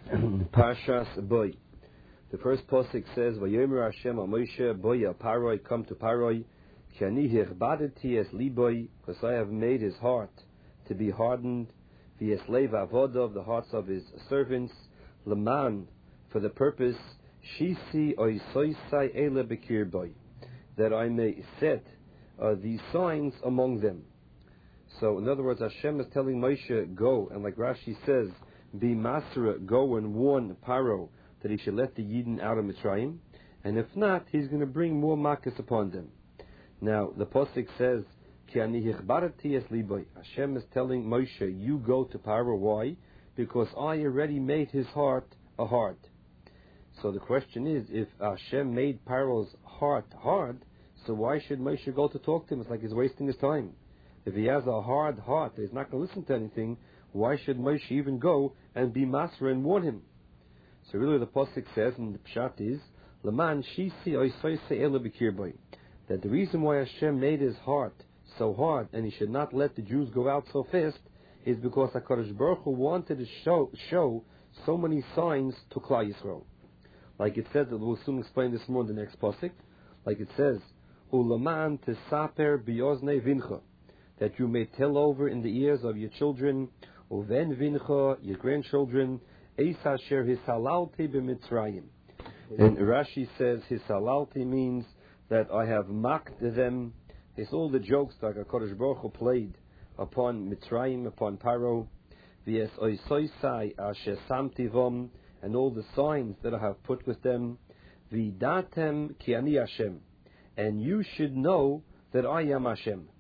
Parshas Boy. The first pasuk says, "Vayomer Hashem al Moshe, Boy al Paroi, come to Paroi, ki ani hirbadeti es liboy, because I have made his heart to be hardened, v'yeslev avodav, the hearts of his servants, leman, for the purpose, shisi oisoisai ele bekir boy, that I may set these signs among them." So, in other words, Hashem is telling Moshe, go, and like Rashi says, be Masra, go and warn Paro that he should let the Yidden out of Mitzrayim, and if not, he's going to bring more makas upon them. Now, the Pasuk says, Ki ani hichbarati es liboy. Hashem is telling Moshe, you go to Paro. Why? Because I already made his heart a heart. So the question is, if Hashem made Paro's heart hard, so why should Moshe go to talk to him? It's like he's wasting his time. If he has a hard heart, he's not going to listen to anything, why should Moshe even go and be Masra and warn him? So really the Pasuk says, and the Pshat is, Laman shisi oisoise ele b'kir boy, that the reason why Hashem made his heart so hard and he should not let the Jews go out so fast is because HaKadosh Baruch Hu wanted to show so many signs to Klal Yisrael. Like it says, we'll soon explain this more in the next Pasuk, like it says, Ulaman tesaper biyoznei vincha, that you may tell over in the ears of your children, uven vincha, your grandchildren, eis asher hisalalti b'Mitzrayim. And Rashi says hisalalti means that I have mocked them. It's all the jokes that HaKadosh Baruch Hu played upon Mitzrayim, upon Paro, v'es oisoisai asher samti vom, and all the signs that I have put with them, v'datem ki ani Hashem, and you should know that I am Hashem.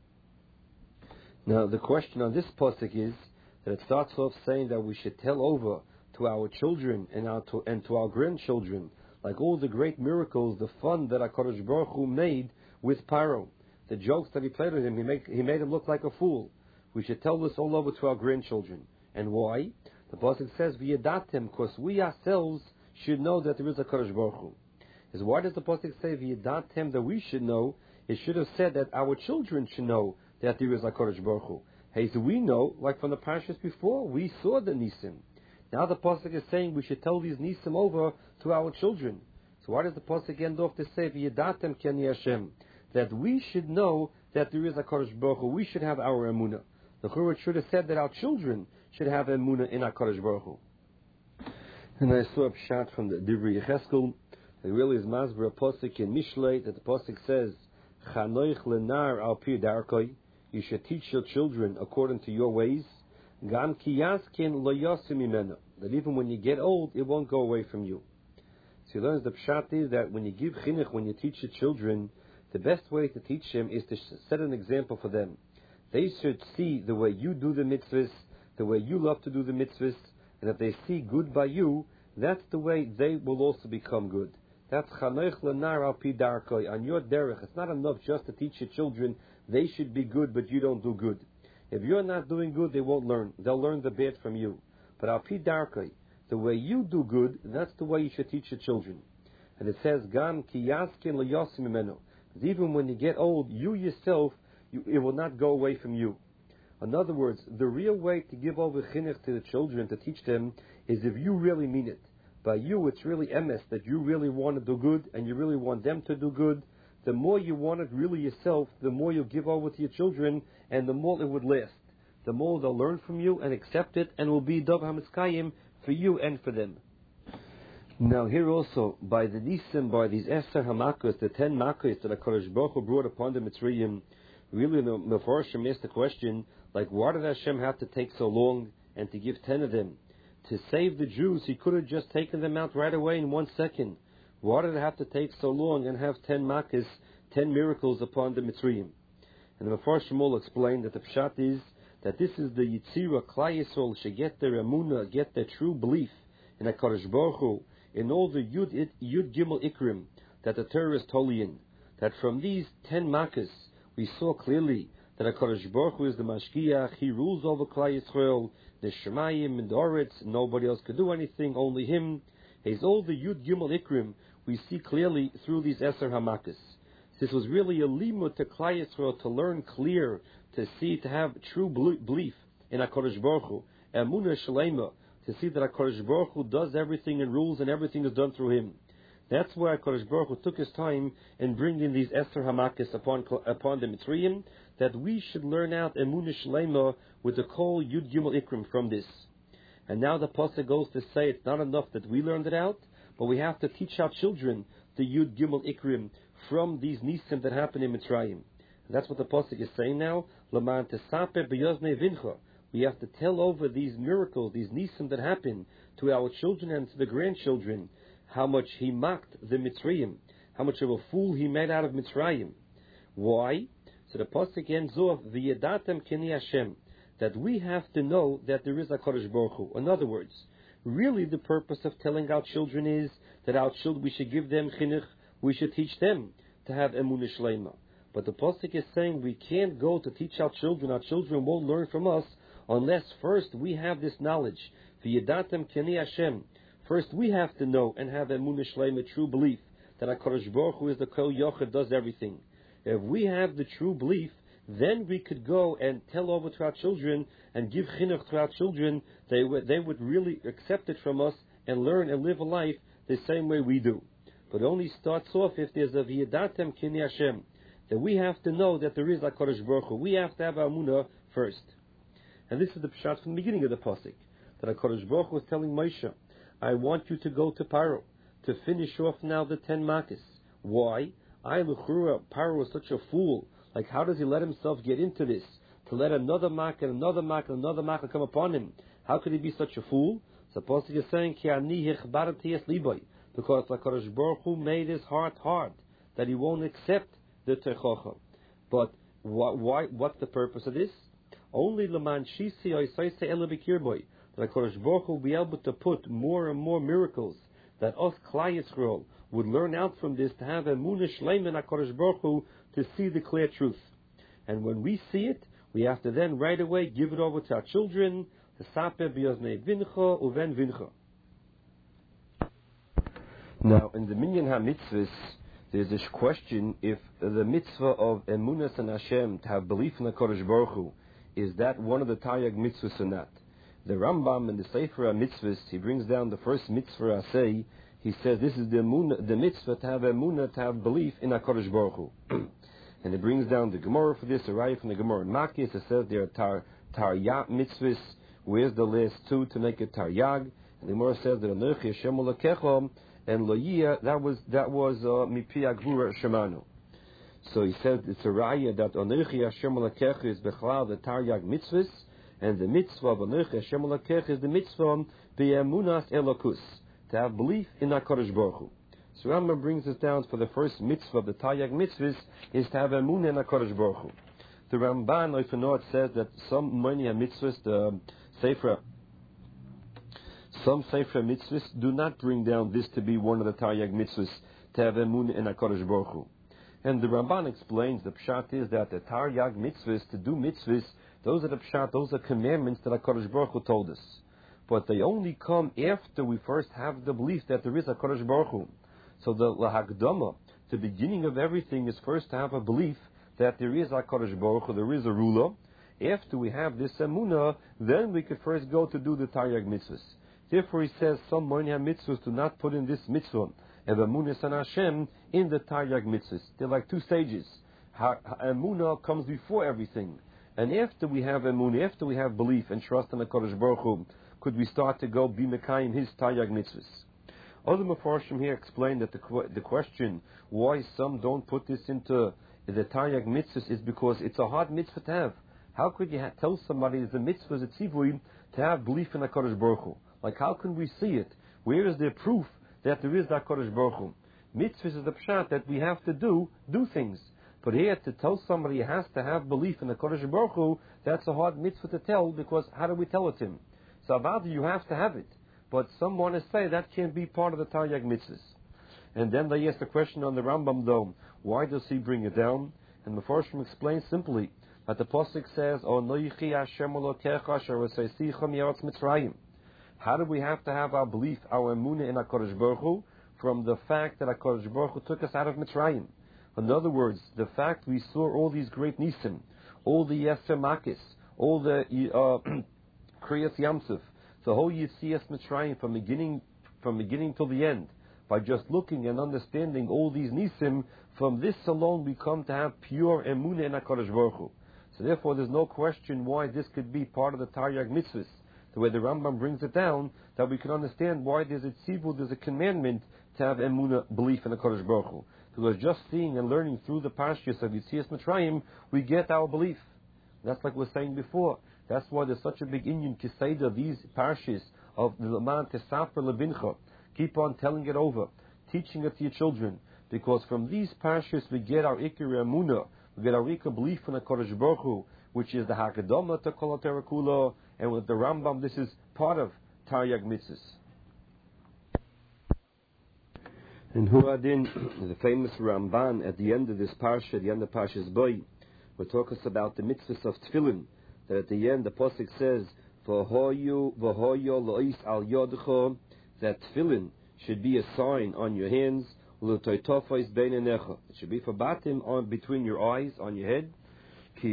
Now the question on this pasuk is that it starts off saying that we should tell over to our children and to our grandchildren, like all the great miracles, the fun that HaKadosh Baruch Hu made with Paro, the jokes that he played with him, he made him look like a fool. We should tell this all over to our grandchildren. And why? The pasuk says v'yedatem, because we ourselves should know that there is a HaKadosh Baruch Hu. Is why does the pasuk say v'yedatem, that we should know? It should have said that our children should know that there is HaKadosh Baruch Hu. Hey, so we know, like from the parashas before, we saw the Nisim. Now the pasuk is saying we should tell these Nisim over to our children. So why does the pasuk end off to say v'yedatem ki ani Hashem, that we should know that there is HaKadosh Baruch Hu? We should have our emunah. The Churah should have said that our children should have emunah in HaKadosh Baruch Hu. And I saw a shot from the Divrei Yecheskel. It really is masber a pasuk in Mishlei that the pasuk says, Chanoich lenar al pir darkoi, you should teach your children according to your ways. Gam ki yaskin lo yosim imenu, that even when you get old, it won't go away from you. So you learn the pshat is that when you give chinuch, when you teach your children, the best way to teach them is to set an example for them. They should see the way you do the mitzvahs, the way you love to do the mitzvahs, and if they see good by you, that's the way they will also become good. That's chanoich lenar al pi darkoi, on your derech. It's not enough just to teach your children they should be good, but you don't do good. If you're not doing good, they won't learn. They'll learn the bad from you. But al pi darkoi, the way you do good, that's the way you should teach your children. And it says, Gam ki yaskin lo yosim imenu, even when you get old, you yourself, it will not go away from you. In other words, the real way to give over chinuch to the children, to teach them, is if you really mean it. By you, it's really emes, that you really want to do good, and you really want them to do good. The more you want it really yourself, the more you'll give over to your children, and the more it would last. The more they'll learn from you and accept it, and will be Dov HaMitzkayim for you and for them. Now here also, by the Nisim, by these Eser HaMakkos, the 10 Makkos that HaKadosh Baruch Hu brought upon the Mitzrayim, really the Mefarshim asked the question, like, why did Hashem have to take so long and to give 10 of them? To save the Jews, he could have just taken them out right away in 1 second. Why did it have to take so long and have 10 makkos, 10 miracles upon the Mitzrayim? And the Mefarshim all explained that the pshat is that this is the Yitzira Klal Yisrael should get their emunah, get their true belief in HaKadosh Baruch Hu, in all the Yud Gimel Ikrim that the Torah is totally in. That from these 10 makkos, we saw clearly that HaKadosh Baruch Hu is the Mashgiach, He rules over Klal Yisrael, the Shemayim and the Oretz, nobody else could do anything, only Him. He's all the Yud Gimel Ikrim we see clearly through these Eser HaMakkos. This was really a limud to Klal Yisrael to learn clear, to see, to have true belief in HaKadosh Baruch Hu, Emunah Shalema, to see that HaKadosh Baruch Hu does everything and rules and everything is done through him. That's why HaKadosh Baruch Hu took his time in bringing these Esther Hamakis upon the Mitzrayim, that we should learn out Emunah Shlema with the Kol Yud Gimel Ikrim from this. And now the Pasuk goes to say it's not enough that we learned it out, but we have to teach our children the Yud Gimel Ikrim from these Nisim that happen in Mitzrayim. And that's what the Pasuk is saying now. Laman Tesaper B'Yoznei Vincha. We have to tell over these miracles, these Nisim that happen to our children and to the grandchildren, how much he mocked the Mitzrayim, how much of a fool he made out of Mitzrayim. Why? So the Pasuk ends off, V'yedatem keni Hashem, that we have to know that there is a HaKadosh Baruch Hu. In other words, really the purpose of telling our children is that our children, we should give them chinuch, we should teach them to have emunah shleima. But the Pasuk is saying we can't go to teach our children won't learn from us unless first we have this knowledge. V'yedatem keni Hashem. First we have to know and have emunah shleima, true belief, that HaKadosh Baruch Hu is the Kol Yochid, does everything. If we have the true belief, then we could go and tell over to our children and give chinuch to our children. They would really accept it from us and learn and live a life the same way we do. But it only starts off if there's a v'yedatem kini Hashem, that we have to know that there is a HaKadosh Baruch Hu. We have to have our emunah first. And this is the pshat from the beginning of the pasuk, that HaKadosh Baruch Hu was telling Moshe, I want you to go to Paro to finish off now the 10 makkos. Why? Paro was such a fool. Like, how does he let himself get into this? To let another makkah and another makkah and another makkah come upon him. How could he be such a fool? So the pasuk is saying, Ki ani hichbarati es liboy, because HaKadosh Baruch Hu made his heart hard, that he won't accept the techocha. But what's the purpose of this? Only leman shisi oisaise ele bikirboy, that HaKadosh Baruch Hu will be able to put more and more miracles, that us Klal Yisrael would learn out from this, to have emunah shleima in HaKadosh Baruch Hu, to see the clear truth. And when we see it, we have to then right away give it over to our children, to saper b'yoznei vincha uven vincha. Now, in the Minyan HaMitzvahs, there's this question, if the mitzvah of emunas and Hashem, to have belief in HaKadosh Baruch Hu, is that one of the Taryag mitzvahs or not? The Rambam in the Sefer HaMitzvahs, he brings down the first mitzvah asay. He says this is the mitzvah to have emunah, to have belief in HaKadosh Baruch Hu. And he brings down the Gemara for this, a raya from the Gemara in Makis. It says there are taryag mitzvahs. Where's the last two to make it taryag? And the Gemara says that Anochi Hashem Elokecha and Loyia, that was mipi agvura shemanu. So he said it's a raya that Anochi Hashem Elokecha is bechlal the taryag mitzvahs, and the mitzvah of Anochi Hashem Elokecha is the mitzvah be'emunas elokus, to have belief in HaKadosh Baruch Hu. So Rambam brings us down for the first mitzvah of the Taryag mitzvahs is to have emunah in HaKadosh Baruch Hu. The Ramban, if you know, it says that some mitzvahs, some Sefer mitzvahs do not bring down this to be one of the Taryag mitzvahs, to have emunah in HaKadosh Baruch Hu. And the Ramban explains the pshat is that the Taryag mitzvahs, to do mitzvahs, those are the pshat, those are commandments that HaKadosh Baruch Hu told us. But they only come after we first have the belief that there is HaKadosh Baruch Hu. So the lahagdama, the beginning of everything, is first to have a belief that there is HaKadosh Baruch Hu, there is a ruler. After we have this emunah, then we could first go to do the Taryag mitzvahs. Therefore he says some Moinah mitzvahs do not put in this mitzvah of emunah and Hashem in the Taryag mitzvahs. They're like two stages. Emunah comes before everything. And after we have emunah, after we have belief and trust in HaKadosh Baruch Hu, could we start to go be mekayim his Taryag mitzvahs. Other Mefarshim here explain that the question why some don't put this into the Taryag mitzvahs is because it's a hard mitzvah to have. How could you tell somebody the mitzvah is a tzivui to have belief in HaKadosh Baruch Hu? Like, how can we see it? Where is there proof that there is HaKadosh Baruch Hu? Mitzvahs is the pshat that we have to do things. But here to tell somebody he has to have belief in HaKadosh Baruch Hu, that's a hard mitzvah to tell, because how do we tell it to him? So about you have to have it. But some want to say that can't be part of the Taryag mitzvahs. And then they ask the question on the Rambam though, why does he bring it down? And the Mefarshim explains simply that the pasuk says, "O Noichi Hashem Elokecha asher v'seisicha mi'aretz Mitzrayim." How do we have to have our belief, our emunah in HaKadosh Baruch Hu, from the fact that HaKadosh Baruch Hu took us out of Mitzrayim? In other words, the fact we saw all these great nisim, all the Yetzer Makis, all the Kriyas Yamsuf, the whole Yetzias Mitzrayim from beginning till the end, by just looking and understanding all these nisim, from this alone we come to have pure emunah in HaKadosh Baruch Hu. So therefore there's no question why this could be part of the Taryag mitzvahs. The way the Rambam brings it down, that we can understand why there's a tzivur, there's a commandment to have emunah, belief in HaKadosh Baruch Hu. Because just seeing and learning through the parshas of Yetzias Mitzrayim, we get our belief. That's like we were saying before. That's why there's such a big inyan kiseda, these parshas of the Leman Tesafer Levincha. Keep on telling it over, teaching it to your children, because from these parshas we get our ikar emunah, we get our ikar belief in the HaKadosh Baruch Hu, which is the Hakadama to Kol HaTorah Kula, and with the Rambam this is part of Taryag Mitzvahs. And Huadin, the famous Ramban at the end of this parsha, at the end of Parshas Boy, will talk us about the mitzvahs of Tefillin, that at the end the Pasuk says, V'hoyo lo'is al yodcha, that Tefillin should be a sign on your hands, l'toitofais bein enecha. It should be for batim on between your eyes, on your head. Ki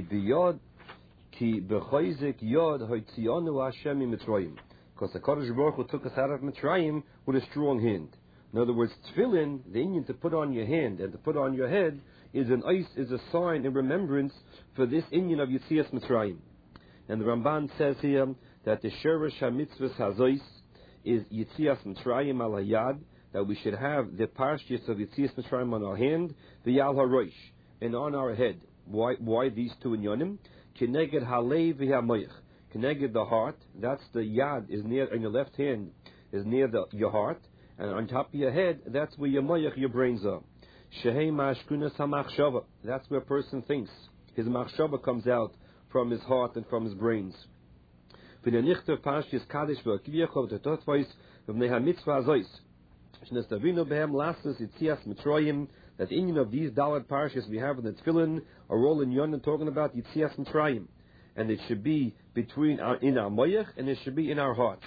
b'choizik yod hoitzionu Hashem mitzrayim. Because the Kadosh Baruch Hu took us out of Mitzrayim with a strong hand. In other words, Tefillin, the inyan to put on your hand and to put on your head, is a sign and remembrance for this inyan of Yetzias Mitzrayim. And the Ramban says here that the Sheresh HaMitzvahs Hazois is Yetzias Mitzrayim al Hayad, that we should have the parshas of Yetzias Mitzrayim on our hand, the Yal HaRosh, and on our head. Why these two inyanim? Keneged Halev v'Hamoyach. Keneged the heart, that's the Yad, is near, in your left hand, is near your heart, and on top of your head, that's where your moyach, your brains are. Shehei ma'ashkunas ha'machshava. That's where a person thinks. His machshava comes out from his heart and from his brains. V'nenichtav parshas Kadesh v'akiviyachov t'totvais v'nei ha'mitzvah azois. Shnestavinu behem lasses Yetzias Mitzrayim. That the inyan of these Dalet parshas we have in the Tefillin are all in Yonan talking about Yetzias Mitzrayim. And it should be in our moyach, and it should be in our heart.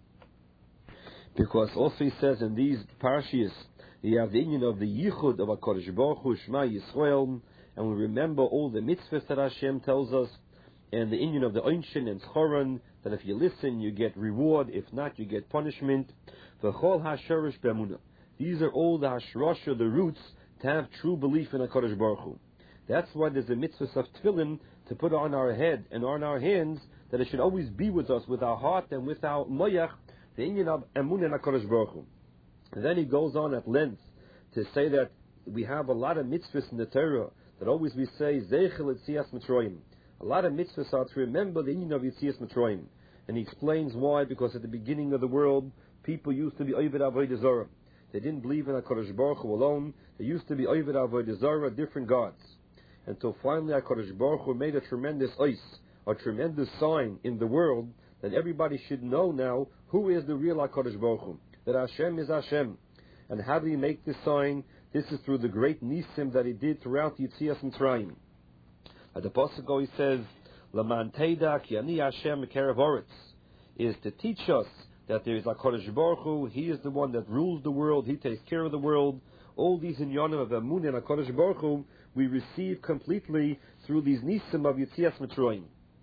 Because also he says in these parshas, you have the inyan of the yichud of HaKadosh Baruch Hu, Shema Yisrael, and we remember all the mitzvahs that Hashem tells us, and the inyan of the Einshin and Schoron, that if you listen, you get reward, if not, you get punishment. V'chol ha'shorish b'emunah. These are all the hashrosha, the roots, to have true belief in HaKadosh Baruch Hu. That's why there's a mitzvah of tefillin to put on our head and on our hands, that it should always be with us, with our heart and with our moyach, the inyan of emunah in HaKadosh Baruch Hu. And then he goes on at length to say that we have a lot of mitzvahs in the Torah that always we say Zeichel Yetzias Mitzrayim. A lot of mitzvahs are to remember the inyan of Yetzias Mitzrayim. And he explains why, because at the beginning of the world, people used to be Oved Avodah Zarah. They didn't believe in HaKadosh Baruch Hu alone. They used to be Oved Avodah Zarah, different gods. Until finally HaKadosh Baruch Hu made a tremendous ice, a tremendous sign in the world that everybody should know now who is the real HaKadosh Baruch Hu, that Hashem is Hashem. And how do we make this sign? This is through the great nisim that he did throughout Yetzias Mitzrayim. At the Pasuk he says, Laman Teida ki ani Hashem Kerev Oretz, is to teach us that there is HaKadosh Baruch Hu, he is the one that rules the world, he takes care of the world. All these inyanim of Emunah and HaKadosh Baruch Hu, we receive completely through these nisim of Yetzias Mitzrayim.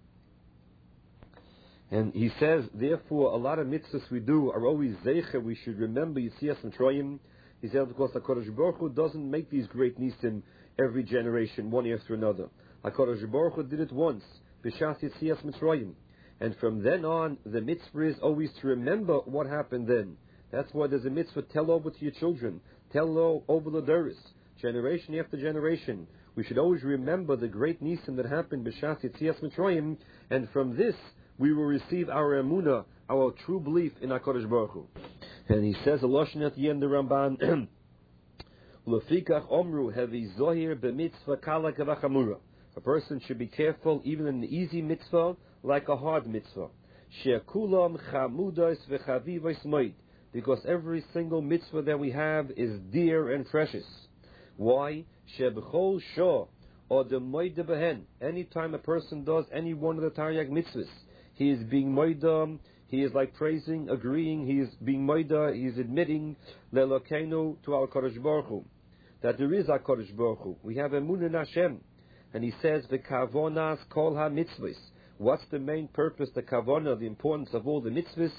And he says, therefore, a lot of mitzvahs we do are always zeicher. We should remember Yetzias Mitzrayim. He says, because HaKadosh Baruch Hu doesn't make these great nisim every generation, one after another. HaKadosh Baruch Hu did it once, b'shas Yetzias Mitzrayim. And from then on, the mitzvah is always to remember what happened then. That's why there's a mitzvah, tell over to your children. Tell over the Doris, generation after generation. We should always remember the great nisim that happened b'shas Yetzias Mitzrayim, and from this we will receive our emunah, our true belief in HaKadosh Baruch Hu. And he says a lashon at the end of Ramban, L'fikach omru hevi zohir b'mitzvah kala kavachamura. A person should be careful even in the easy mitzvah like a hard mitzvah. She'kulam chamudos v'chavivos moed. Because every single mitzvah that we have is dear and precious. Why? She'b'chol shah or the moed behen. Anytime a person does any one of the Taryag mitzvahs, he is being moida, he is like praising, agreeing, he is being moida, he is admitting le'lokeinu to our HaKadosh Baruch Hu, that there is HaKadosh Baruch Hu. We have emunah in Hashem. And he says, v'kavonas kol ha-mitzvahs. What's the main purpose, the kavanah, the importance of all the mitzvahs?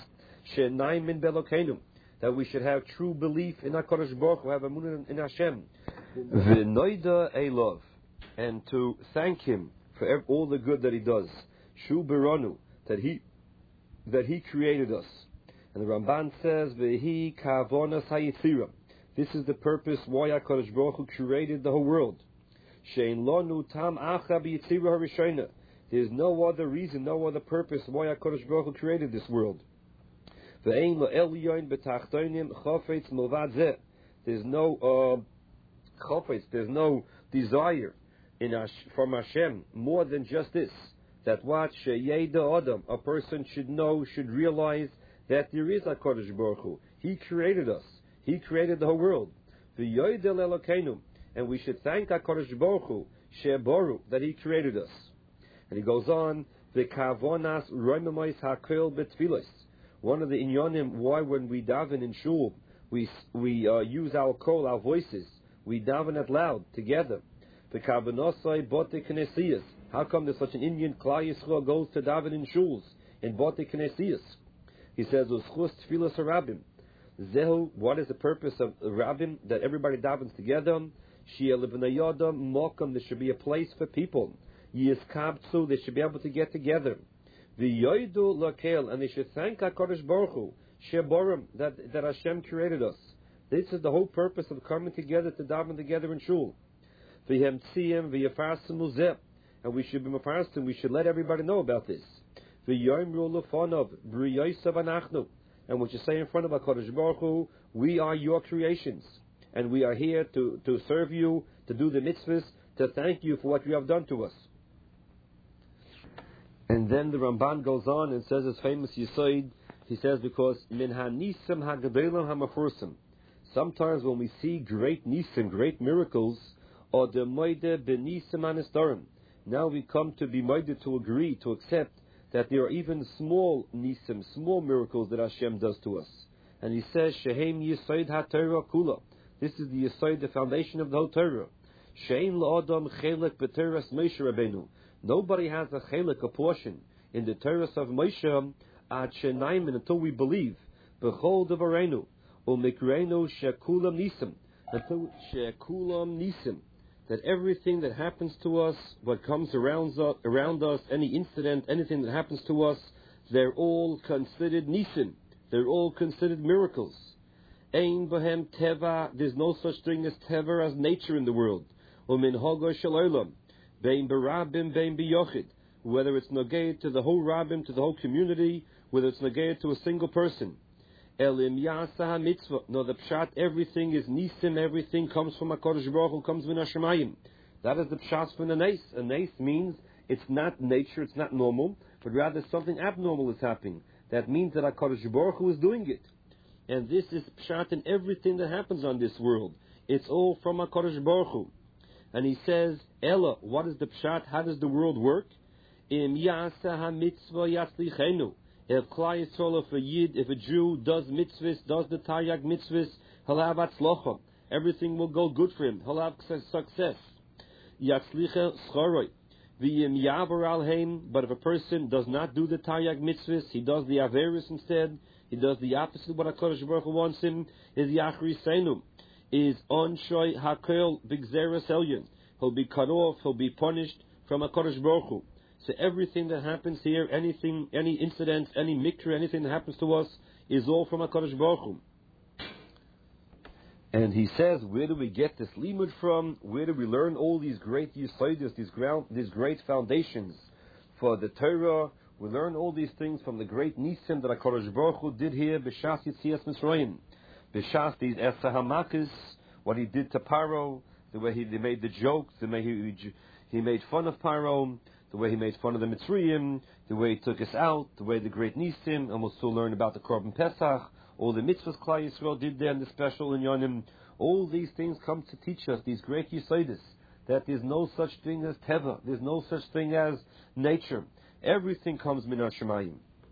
she'naimin belokeinu, that we should have true belief in HaKadosh Baruch Hu, have emunah in Hashem, v'noida elov, and to thank Him for all the good that He does, shu beranu, that He created us. And the Ramban says, v'hi kavonas hayitzira, this is the purpose why HaKadosh Baruch Hu created the whole world. Shein lonu tam acha b'yitzira harishona, there's no other reason, no other purpose why HaKadosh Baruch Hu created this world. Ve'ein lo'elyon b'tachtonim chofetz movad zeh, there's no chofetz, there's no desire from Hashem more than just this, that what sheyeda adam, a person should know, should realize that there is HaKadosh Baruch Hu. He created us. He created the whole world. V'yoydel elokeinu, and we should thank HaKadosh Baruch Hu, she'boru, that He created us. And he goes on, v'kavonas roimemois hakol betfilos. One of the inyonim why when we daven in shul, we use our kol, our voices, we daven out loud together. V'kavonosai bote knesiyas. How come there's such an Indian Klal Yisrael goes to daven in shuls in bote knesiyas? He says, "Uschus tfilas harabim." Zehu, what is the purpose of rabbim? That everybody davens together. Shia lebnayodam mokam. There should be a place for people. Yiskabtsu. They should be able to get together. V'yoidu lakel, and they should thank HaKadosh Baruch Hu sheborim, that Hashem created us. This is the whole purpose of coming together to daven together in shul. V'yemtziyim v'yafarsim uzeh, and we should be mafarsim. We should let everybody know about this. V'yomru lefonov b'riyosav anachnu, and what you say in front of HaKadosh Baruch Hu, we are your creations, and we are here to serve you, to do the mitzvahs, to thank you for what you have done to us. And then the Ramban goes on and says his famous Yisoid, he says, because min ha-nisim ha-gedolim ha-mafursim, sometimes when we see great nisim, great miracles, or the moide benisim anistarim, now we come to be moide, to agree, to accept that there are even small nisim, small miracles that Hashem does to us. And he says, shehem yisoid ha-Torah kula, this is the Yisoid, the foundation of the whole Torah. Shein la'adam chelek b'Torahs Moshe Rabbeinu, nobody has a chelek, a portion, in the Torah of Moshe, ad shenaimin, until we believe, b'chol devareinu, u'mikreinu shekulam nisim, until shekulam nisim, that everything that happens to us, what comes around us, any incident, anything that happens to us, they're all considered nisim, they're all considered miracles. Ein b'hem teva, there's no such thing as teva, as nature in the world. U'min hogo shel olam, bein barabim, bein biyochid, whether it's nogei to the whole rabbim, to the whole community, whether it's nogei to a single person. Elim yasa ha-mitzvah, no, the pshat, everything is nisim, everything comes from HaKadosh Baruch Hu, comes min ha-shemayim. That is the pshat from a nes. A nes means it's not nature, it's not normal, but rather something abnormal is happening. That means that HaKadosh Baruch Hu is doing it. And this is pshat in everything that happens on this world. It's all from HaKadosh Baruch Hu. And he says, Ella, what is the pshat? How does the world work? Im yasa ha-mitzvah yatzlichenu. If Klal Yisrael, if a Yid, if a Jew does mitzvahs, does the Taryag mitzvahs, he'll have atzlocha. Everything will go good for him. He'll have success. Yatzlicha schoroi. V'yim yavar alheim. But if a person does not do the Taryag mitzvahs, he does the Averis instead, he does the opposite of what HaKadosh Baruch Hu wants him, is Yachri Seinum, is Onshoi HaKol B'Gzeres Elyon. He'll be cut off, he'll be punished from HaKadosh Baruch Hu. So everything that happens here, anything, any incident, any mikra, anything that happens to us, is all from HaKadosh Baruch Hu. And he says, where do we get this limud from? Where do we learn all these great yisodos, these great foundations for the Torah? We learn all these things from the great nisim that HaKadosh Baruch Hu did here, b'shas Yitzias Mitzrayim, b'shas these Esah HaMakis, what he did to Paro, the way he made the jokes, the way he made fun of Paro, the way he made fun of the Mitzrayim, the way he took us out, the way the great nisim, and we'll still learn about the Korban Pesach, all the mitzvahs Klal Yisrael did there, and the special in Yonim. All these things come to teach us, these great yisodos, that there's no such thing as teva, there's no such thing as nature. Everything comes min ha-shemayim.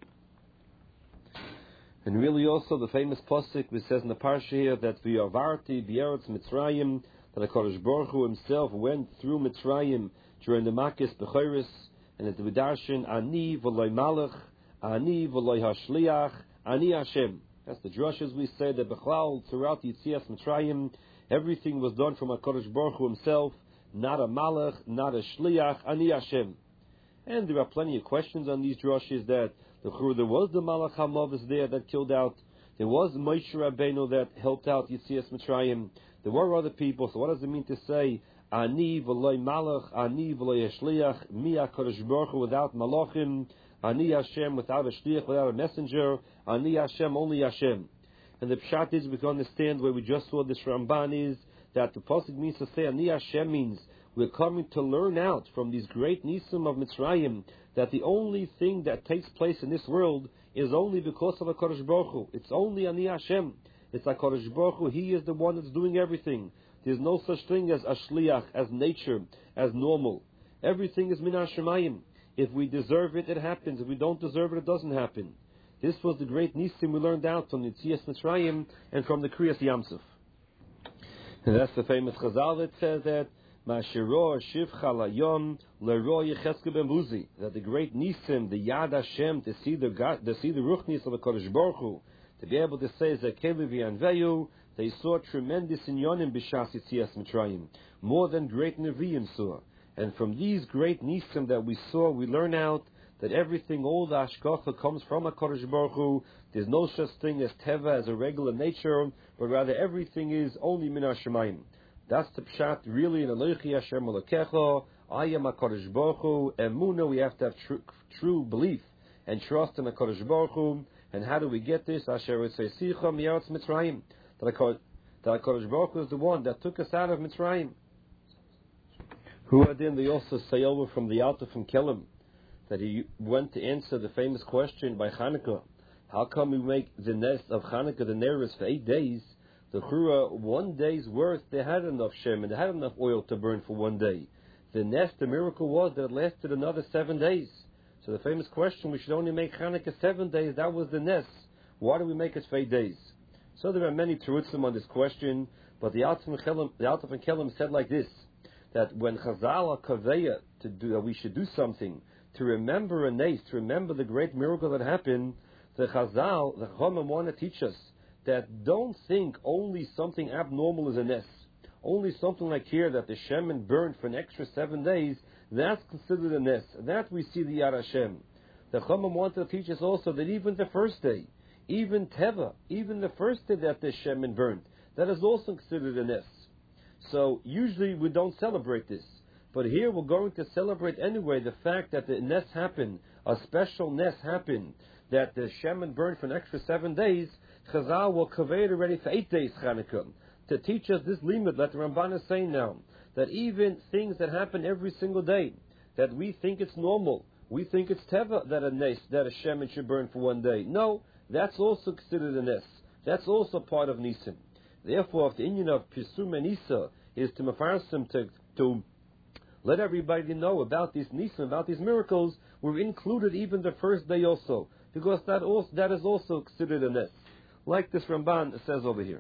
And really also the famous pasuk which says in the parsha here that v'yavarti b'eretz Mitzrayim, that HaKadosh Baruch Hu himself went through Mitzrayim during the Makis Bechoros, and at the Vidarshan, Ani v'loi malach, Ani v'loi hashliach, Ani Hashem. That's the drushes we say that Bechlal, throughout the Yetzias Mitzrayim, everything was done from HaKadosh Baruch Hu himself, not a malach, not a shliach, Ani Hashem. And there are plenty of questions on these drushes that there was the malach HaMavis there that killed out. There was Moshe Rabbeinu that helped out Yetzias Mitzrayim. There were other people. So what does it mean to say Ani v'loy malach, Ani v'loy shliach, Mi HaKadosh Baruch Hu without malachim, Ani Hashem without a shliach, without a messenger, Ani Hashem, only Hashem. And the pshat is, we can understand where we just saw this Ramban is that the pasuk means to say Ani Hashem means we're coming to learn out from these great nisim of Mitzrayim that the only thing that takes place in this world is only because of HaKadosh Baruch Hu. It's only Ani Hashem. It's HaKadosh Baruch Hu. He is the one that's doing everything. There's no such thing as a shliach, as nature, as normal. Everything is min hashemayim. If we deserve it, it happens. If we don't deserve it, it doesn't happen. This was the great nisim we learned out from the Yetzias Mitzrayim and from the Kriyas Yamsuf. And that's the famous Chazal that says that Mashiro Shiv Chalayom Lero Yecheskel Ben Buzi, that the great nisim, the Yad Hashem, to see the ruchnis of the Kodesh Baruch Hu, to be able to say Zakelu v'Yanveyu, they saw tremendous inyonim b'shas Yetzias Mitzrayim, more than great Nevi'im saw. And from these great nisim that we saw, we learn out that everything, all the hashgacha comes from HaKadosh Baruch Hu. There's no such thing as teva, as a regular nature, but rather everything is only min hashemayim. That's the pshat really in Elohi Hashem Elokecha, I am HaKadosh Baruch Hu. Emunah, we have to have true belief and trust in HaKadosh Baruch Hu. And how do we get this? Asher Yitzaysicha Miyaretz Mitzrayim. That HaKadosh Baruch Hu is the one that took us out of Mitzrayim. Who then they also say over from the Alta from Kelem, that he went to answer the famous question by Chanukah. How come we make the nest of Chanukah, the Neres, for 8 days? The Chura, 1 day's worth, they had enough shem and they had enough oil to burn for 1 day. The nest, the miracle was that it lasted another 7 days. So the famous question, we should only make Chanukah 7 days, that was the nest. Why do we make it for 8 days? So there are many terutzim on this question, but the Alta from Kelem said like this, that when Chazal are kaveya to do, that we should do something to remember a nes, to remember the great miracle that happened, the Chazal, the Chachamim want to teach us that don't think only something abnormal is a nes, only something like here that the shemen burned for an extra 7 days, that's considered a nes. That we see the Yad Hashem. The Chachamim want to teach us also that even the first day, even teva, even the first day that the shemen burned, that is also considered a nes. So usually we don't celebrate this, but here we're going to celebrate anyway the fact that the nes happened, a special nes happened, that the shemen burned for an extra 7 days. Chazal will convey it already for 8 days Chanukah to teach us this limit that the Ramban is saying now, that even things that happen every single day, that we think it's normal, we think it's teva that a nes, that a shemen should burn for 1 day. No, that's also considered a nes. That's also part of nisim. Therefore, if the Indian of Pisum and Isa is to Mefarsim to let everybody know about these nisim, about these miracles, we're included even the first day also, because that is also considered a nes, like this Ramban says over here.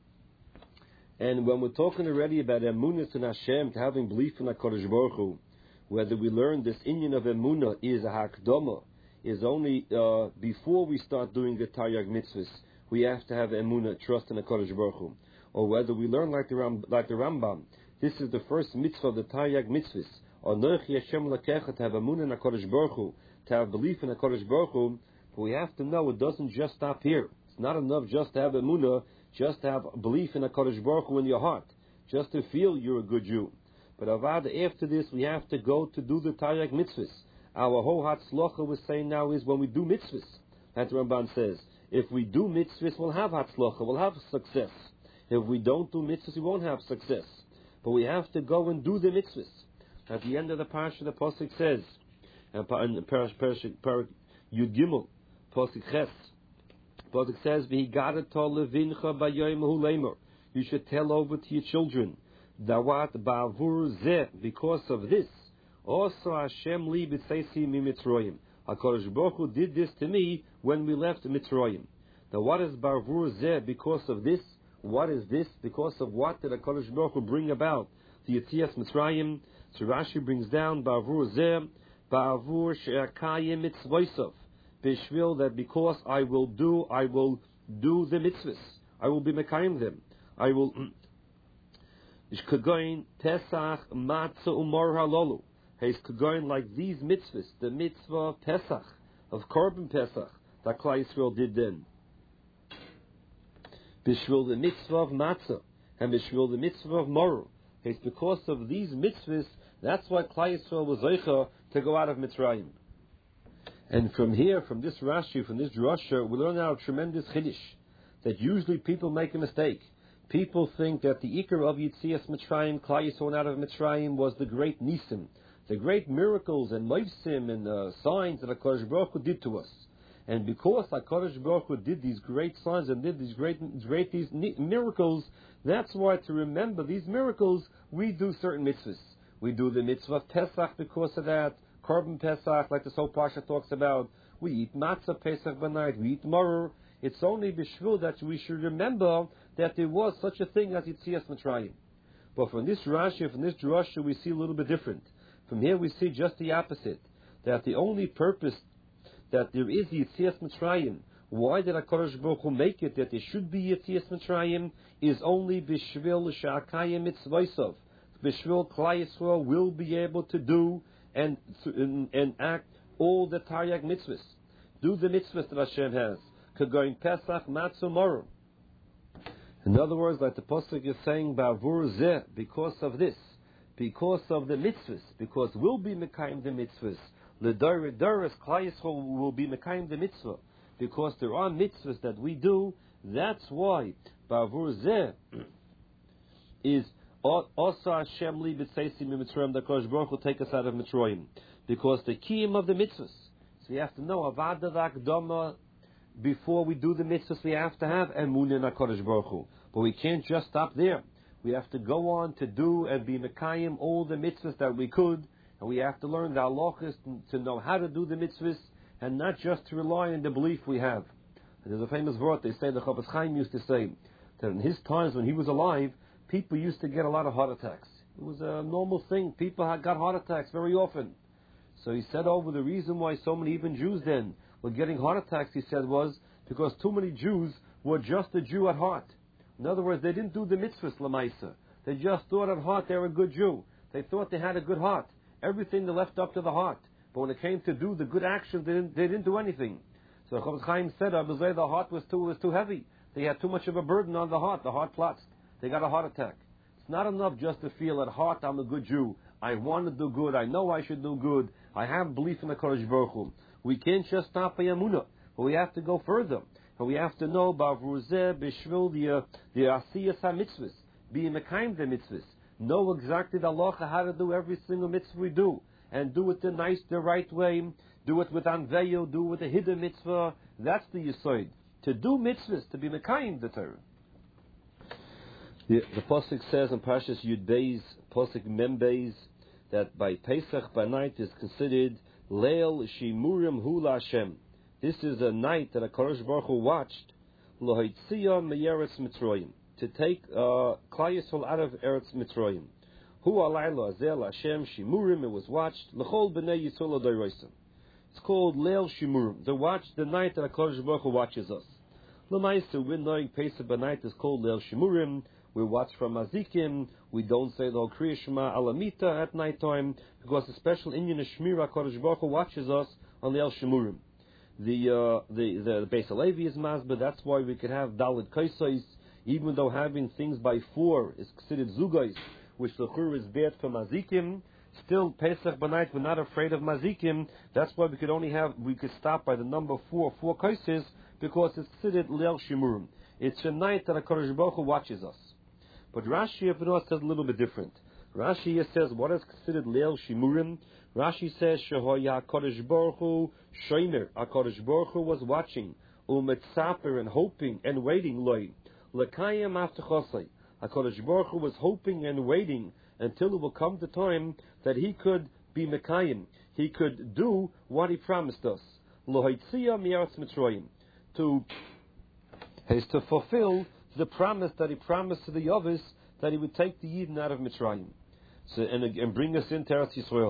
And when we're talking already about emunah in Hashem, to having belief in HaKadosh Baruch Hu, whether we learn this Indian of emunah is a hakdama, is only before we start doing the Taryag mitzvahs, we have to have emunah, trust in HaKadosh Baruch Hu. Or whether we learn like the Rambam, this is the first mitzvah of the Taryag mitzvahs, or Nochi Hashem Lakecha, to have emunah in HaKadosh Baruch Hu, to have belief in HaKadosh Baruch Hu. But we have to know it doesn't just stop here. It's not enough just to have emunah, just to have belief in HaKadosh Baruch Hu in your heart, just to feel you're a good Jew. But after this, we have to go to do the Taryag mitzvahs. Our whole Hatzlocha we're saying now is when we do mitzvahs. That Ramban says, if we do mitzvahs, we'll have Hatzlocha, we'll have success. If we don't do mitzvahs, we won't have success. But we have to go and do the mitzvahs. At the end of the parasha, the pasuk says, in the parasha Yud Gimel, pasuk Ches, pasuk says, "V'higadatah levincha b'yomehu leimer." You should tell over to your children, "Dawat ba'avur zeh," because of this. Also Hashem li b'tzeisi mi Mitzrayim. HaKadosh Baruch Hu did this to me when we left Mitzrayim. Now what is ba'avur zeh? Because of this. What is this? Because of what did HaKadosh Baruch Hu bring about the Yetzias Mitzrayim? So Rashi brings down ba'avur zeh, ba'avur she'akayim mitzvosov. bishvil, that because I will do the mitzvahs. I will be mekayim them. I will Ishkagoin Pesach Matzah Umar Halolu. He's kagoin like these mitzvahs, the mitzvah of Pesach, of Korban Pesach, that Klal Yisrael did then. Bishvil the mitzvah of Matzah, and Bishvil the mitzvah of Moru. It's because of these mitzvahs, that's why Klal Yisrael was Zeicha to go out of Mitzrayim. And from here, from this Rashi, from this drasha, we learn out a tremendous chiddush, that usually people make a mistake. People think that the Iker of Yitzias Mitzrayim, Klal Yisrael out of Mitzrayim, was the great Nisim, the great miracles and moivsim and signs that HaKadosh Baruch Hu did to us. And because HaKadosh Baruch Hu did these great signs and did these great miracles, that's why to remember these miracles, we do certain mitzvahs. We do the mitzvah of Pesach because of that, Korban Pesach, like this whole Parsha talks about. We eat matzah Pesach by night, we eat maror. It's only b'shvil that we should remember that there was such a thing as Yitzias Mitzrayim. But from this Rashi, from this drasha, we see a little bit different. From here we see just the opposite, that the only purpose that there is Yitzias Mitzrayim, why did HaKadosh Baruch Hu make it that there should be Yitzias Mitzrayim, is only b'shvil sha'akayim mitzvosov. B'shvil Klal Yisrael will be able to do and act all the Taryag mitzvahs. Do the mitzvahs that Hashem has. Kagoin Pesach Matzah Moru. In other words, like the Pasuk is saying, Ba'avur zeh, because of this, because of the mitzvahs, because we'll be mekayim the mitzvahs. L'dor doros Klal Yisrael will be mekayim the mitzvah, because there are mitzvahs that we do. That's why Ba'avur zeh is Osa Hashem li b'tzeisim mitzrayim, that Kodesh Baruch will take us out of Mitzrayim, because the kiyum of the mitzvahs. So we have to know avada v'akdama. Before we do the mitzvahs, we have to have emunah in HaKadosh Baruch Hu. But we can't just stop there. We have to go on to do and be mekayim all the mitzvahs that we could, and we have to learn the halachas to know how to do the mitzvahs, and not just to rely on the belief we have. And there's a famous word they say, the Chofetz Chaim used to say, that in his times when he was alive, people used to get a lot of heart attacks. It was a normal thing. People got heart attacks very often. So he said over the reason why so many even Jews then were getting heart attacks, he said, was because too many Jews were just a Jew at heart. In other words, they didn't do the mitzvahs lemaisa. They just thought at heart they were a good Jew. They thought they had a good heart. Everything they left up to the heart. But when it came to do the good actions, they didn't do anything. So Chofetz Chaim said, the heart was too heavy. They had too much of a burden on the heart. The heart platzed. They got a heart attack. It's not enough just to feel at heart I'm a good Jew. I want to do good. I know I should do good. I have belief in the Kodesh Baruch Hu. We can't just stop by Yamunah, but we have to go further. And we have to know Ba'avur zeh b'shvil the asiyas ha-mitzvahs, being mekayim the mitzvahs. Know exactly the halacha, how to do every single mitzvah we do, and do it the right way. Do it with anveyo, do it with a hidden mitzvah. That's the yesod. To do mitzvahs, to be mekayim the Torah. The Pasuk says in Parshas Yud Beis, Pasuk Mem Beis, that by Pesach by night is considered Leil Shimurim Hu LaHashem. This is a night that HaKadosh Baruch Hu watched L'hoitzia me'eretz Mitzrayim, to take Klal Yisrael out of Eretz Mitzrayim. Hu alayla azeh LaHashem Shimurim, it was watched L'chol b'nei Yisrael Adorosim. It's called Leil Shimurim, the night that HaKadosh Baruch Hu watches us. L'maisa, we're knowing Pesach by night is called Leil Shimurim. We watch from Mazikim. We don't say the whole Kriya Shema Alamita at night time, because the special Inyan of Shmira HaKadosh Baruch Hu watches us on the El Shemurim. The Beis Halevi is Masba. That's why we could have Dalit Kaisais, even though having things by 4 is considered Zugais, which the Chur is bad for Mazikim. Still, Pesach by night, we're not afraid of Mazikim. That's why we could stop by the number 4 Kaisis, because it's considered Leil Shemurim. It's a night that HaKadosh Baruch Hu watches us. But Rashi says a little bit different. Rashi here says what is considered Leil Shimurim. Rashi says Shehoya HaKadosh Baruch Hu Shomer. HaKadosh Baruch Hu was watching, Umetzaper, and hoping and waiting, Loi Lekayim Avtachosai. HaKadosh Baruch Hu was hoping and waiting until it will come the time that he could be Mekayim. He could do what he promised us. L'hoitzia me'eretz Mitzrayim, to fulfill the promise that he promised to the Yavis, that he would take the Yidden out of Mitzrayim, and bring us into Eretz Yisrael.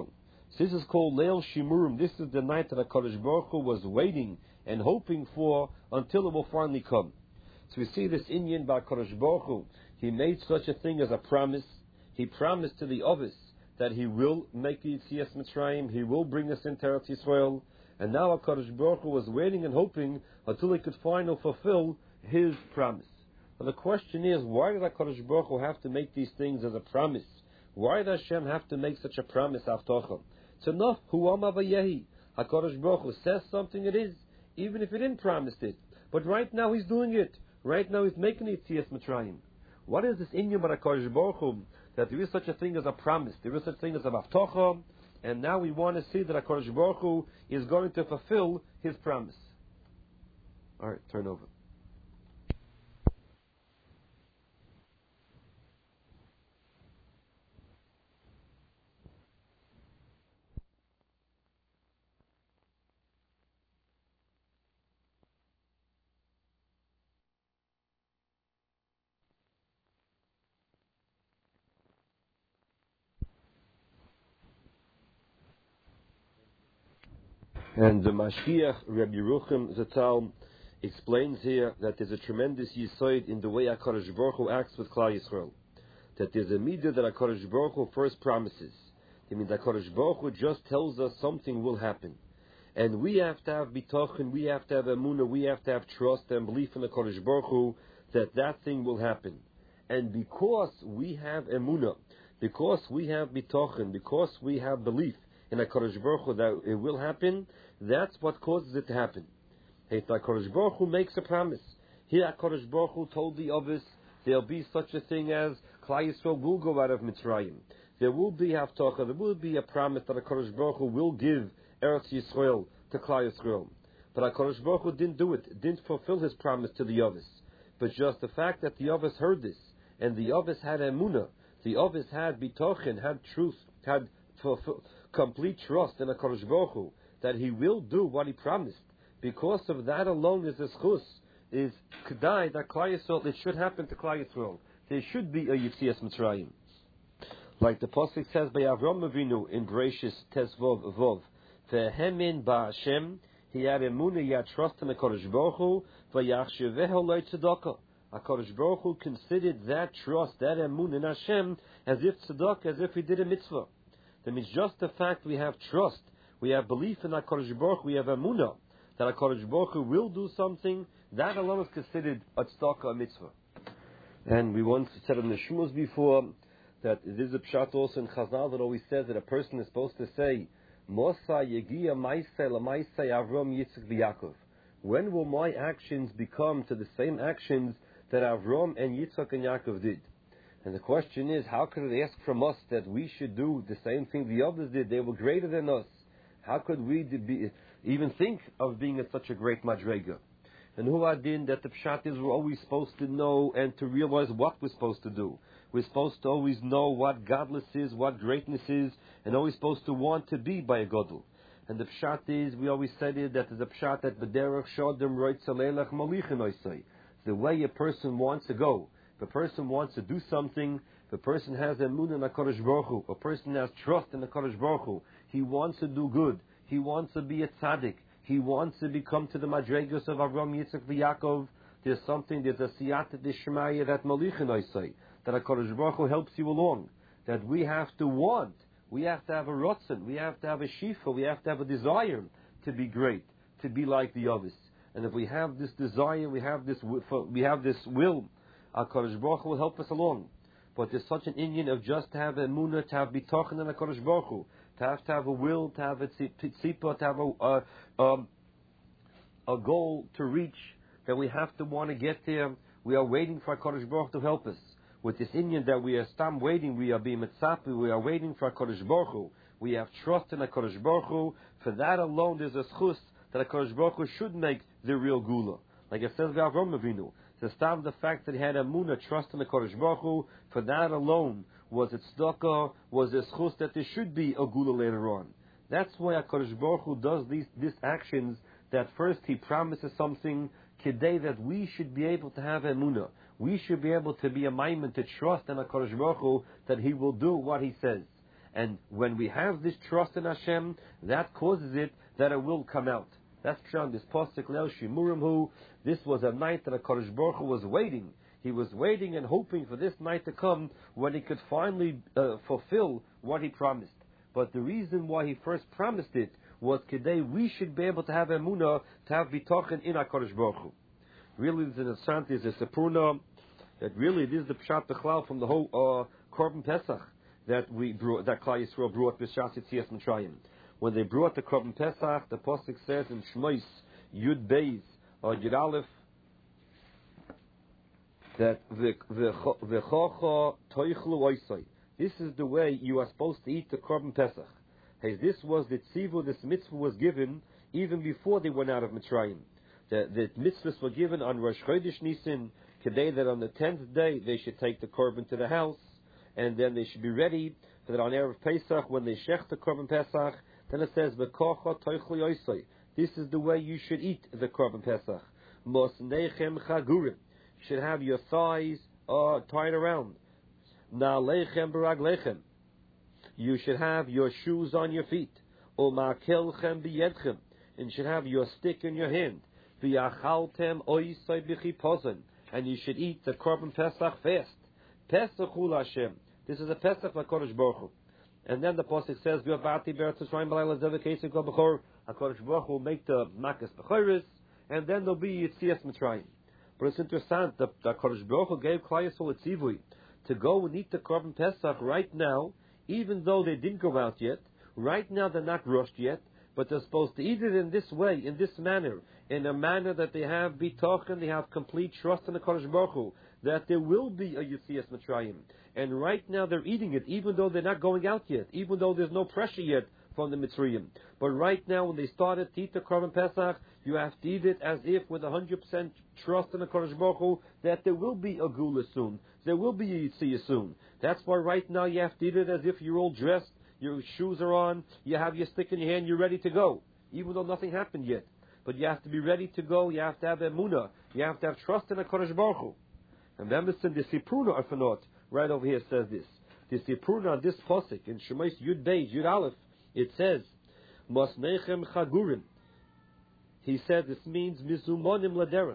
This is called Leil Shimurim. This is the night that HaKadosh Baruch Hu was waiting and hoping for until it will finally come. So we see this Inyan by HaKadosh Baruch Hu. He made such a thing as a promise. He promised to the Ovis that he will make the Yetzias Mitzrayim, he will bring us into Eretz Yisrael, and now HaKadosh Baruch Hu was waiting and hoping until he could finally fulfill his promise. Now the question is, why did HaKadosh Baruch Hu have to make these things as a promise? Why did Hashem have to make such a promise, Avtocha? It's enough, Huam Avayehi. HaKadosh Baruch Hu says something, it is, even if he didn't promise it. But right now he's doing it. Right now he's making the Yetzias Mitzrayim. What is this Inyan by HaKadosh Baruch Hu? That there is such a thing as a promise, there is such a thing as a Avtocha, and now we want to see that HaKadosh Baruch Hu is going to fulfill his promise. Alright, turn over. And the Mashgiach, Rabbi Yerucham Zatal, explains here that there's a tremendous yisoid in the way HaKadosh Baruch Hu acts with Klal Yisrael. That there's a midah that HaKadosh Baruch Hu first promises. It means HaKadosh Baruch Hu just tells us something will happen. And we have to have bitachon, we have to have emunah, we have to have trust and belief in HaKadosh Baruch Hu that that thing will happen. And because we have emunah, because we have bitachon, because we have belief in HaKadosh Baruch Hu that it will happen, that's what causes it to happen. Hey, HaKadosh Baruch Hu makes a promise. Here HaKadosh Baruch Hu told the Ovis there'll be such a thing as Klal Yisrael will go out of Mitzrayim. There will be Haftarah, there will be a promise that HaKadosh Baruch Hu will give Eretz Yisrael to Klal Yisrael. But HaKadosh Baruch Hu didn't do it, didn't fulfill his promise to the Ovis. But just the fact that the Ovis heard this, and the Ovis had emunah, the Ovis had bitachon, had truth, had complete trust in HaKadosh Baruch Hu, that he will do what he promised. Because of that alone is a schus, is kedai that Klal Yisrael, it should happen to Klal Yisrael. There should be a Yetzias Mitzrayim. Like the Pasuk says by Avram Avinu in Bereshis Tesvov Vov, Vehemin Ba'Hashem, he had emunah, he had trust in HaKadosh Baruch Hu, V'yachsheveho lo tzedakah. HaKadosh Baruch Hu considered that trust, that emunah in Hashem, as if tzedakah, as if he did a mitzvah. That means just the fact we have trust, we have belief in HaKadosh Baruch Hu, we have emunah, that HaKadosh Baruch Hu will do something, that alone is considered a tzedakah, a mitzvah. And we once said in the Shmuz before, that it is a pshat also in Chazal that always says that a person is supposed to say, Mosa yegia maisei lamaisei Avram Yitzchak v'Yakov. When will my actions become to the same actions that Avram and Yitzchak and Yaakov did? And the question is, how could it ask from us that we should do the same thing the others did? They were greater than us. How could we even think of being at such a great madrega? And who adin that the pshat is we're always supposed to know and to realize what we're supposed to do. We're supposed to always know what godless is, what greatness is, and always supposed to want to be by a gadol. And the pshat is, we always said it, that there's a pshat that b'derech shodem roitz aleilach malichin oisei. The way a person wants to go. If a person wants to do something, if a person has emunah in HaKadosh Baruch Hu, a person has trust in HaKadosh Baruch Hu, he wants to do good, he wants to be a tzaddik, he wants to become to the madregas of Avram, Yitzchak, v'Yakov, there's a siyata d'shmaya that malichin oisei, that HaKadosh Baruch Hu helps you along, that we have to want, we have to have a rotzen, we have to have a shifa, we have to have a desire to be great, to be like the others. And if we have this desire, we have this will, HaKadosh Baruch Hu will help us along. But there's such an inyan of just to have emunah, to have bitachon in HaKadosh Baruch Hu, to have a will, to have a tzipah, to have a goal to reach, that we have to want to get there. We are waiting for HaKadosh Baruch Hu to help us. With this inyan that we are stam waiting, we are being mitzapi, we are waiting for HaKadosh Baruch Hu. We have trust in HaKadosh Baruch Hu. For that alone, there's a schus that HaKadosh Baruch Hu should make the real gula. Like it says by Avram Avinu, the fact that he had emunah, trust in HaKadosh Baruch Hu, for that alone was it tzedakah, was a schus that there should be a gula later on. That's why HaKadosh Baruch Hu does these actions, that first he promises something, kedei, that we should be able to have emunah. We should be able to be a maiman, to trust in HaKadosh Baruch Hu that he will do what he says. And when we have this trust in Hashem, that causes it that it will come out. That's Pshat, this Pasuk Leil Shimurim Hu. This was a night that HaKadosh Baruch Hu was waiting. He was waiting and hoping for this night to come when he could finally fulfill what he promised. But the reason why he first promised it was today we should be able to have emunah, to have bitochen in HaKadosh Baruch Hu. Really, this is a sepurna that really this is the Pshat Bechlal from the whole Korban Pesach that Klal Yisrael brought with Shas Yitzias Mitzrayim. When they brought the Korban Pesach, the Pasuk says in Shmos Yud Beis or Yud Aleph that v'chocha toichlu oisai. This is the way you are supposed to eat the Korban Pesach. Hey, this was the tzivu, this mitzvah was given even before they went out of Mitzrayim. The mitzvahs were given on Rosh Chodesh Nisan, today that on the 10th day they should take the Korban to the house, and then they should be ready so that on Erev Pesach, when they shech the Korban Pesach, then it says, v'kocha toichlu oisai. This is the way you should eat the Korban Pesach. Mosnechem chagurim. You should have your thighs tied around. Na'alechem baraglechem. You should have your shoes on your feet. U'makelchem biyedchem. And you should have your stick in your hand. V'yachaltem oisai b'chipozen. And you should eat the Korban Pesach fast. Pesach hu Hashem. This is a Pesach l'Kodesh Baruch Hu. And then the Pasuk says, "V'avati be'eretz Yisrael b'layla zeh v'keisei kol b'chor." HaKadosh Baruch Hu will make the makas b'choros, and then there'll be Yitzias Mitzrayim. But it's interesting that HaKadosh Baruch Hu gave Klal Yisrael a tzivui to go and eat the Korban Pesach right now, even though they didn't go out yet. Right now they're not rushed yet, but they're supposed to eat it in this way, in this manner, in a manner that they have bitochen, they have complete trust in the HaKadosh Baruch Hu, that there will be a Yitzias Mitzrayim. And right now they're eating it, even though they're not going out yet, even though there's no pressure yet from the Mitzrayim. But right now, when they started to eat the Korban Pesach, you have to eat it as if with 100% trust in the HaKadosh Baruch Hu that there will be a Gula soon, there will be a Yitziyah soon. That's why right now you have to eat it as if you're all dressed, your shoes are on, you have your stick in your hand, you're ready to go, even though nothing happened yet. But you have to be ready to go, you have to have emunah, you have to have trust in the HaKadosh Baruch Hu. And then the Sipruna Afanot right over here says this. The Sipruna, this Pasuk, in Shemais Yud Beis, Yud Aleph, it says, Mosnechem Chagurim. He said this means Mizumonim Laderech.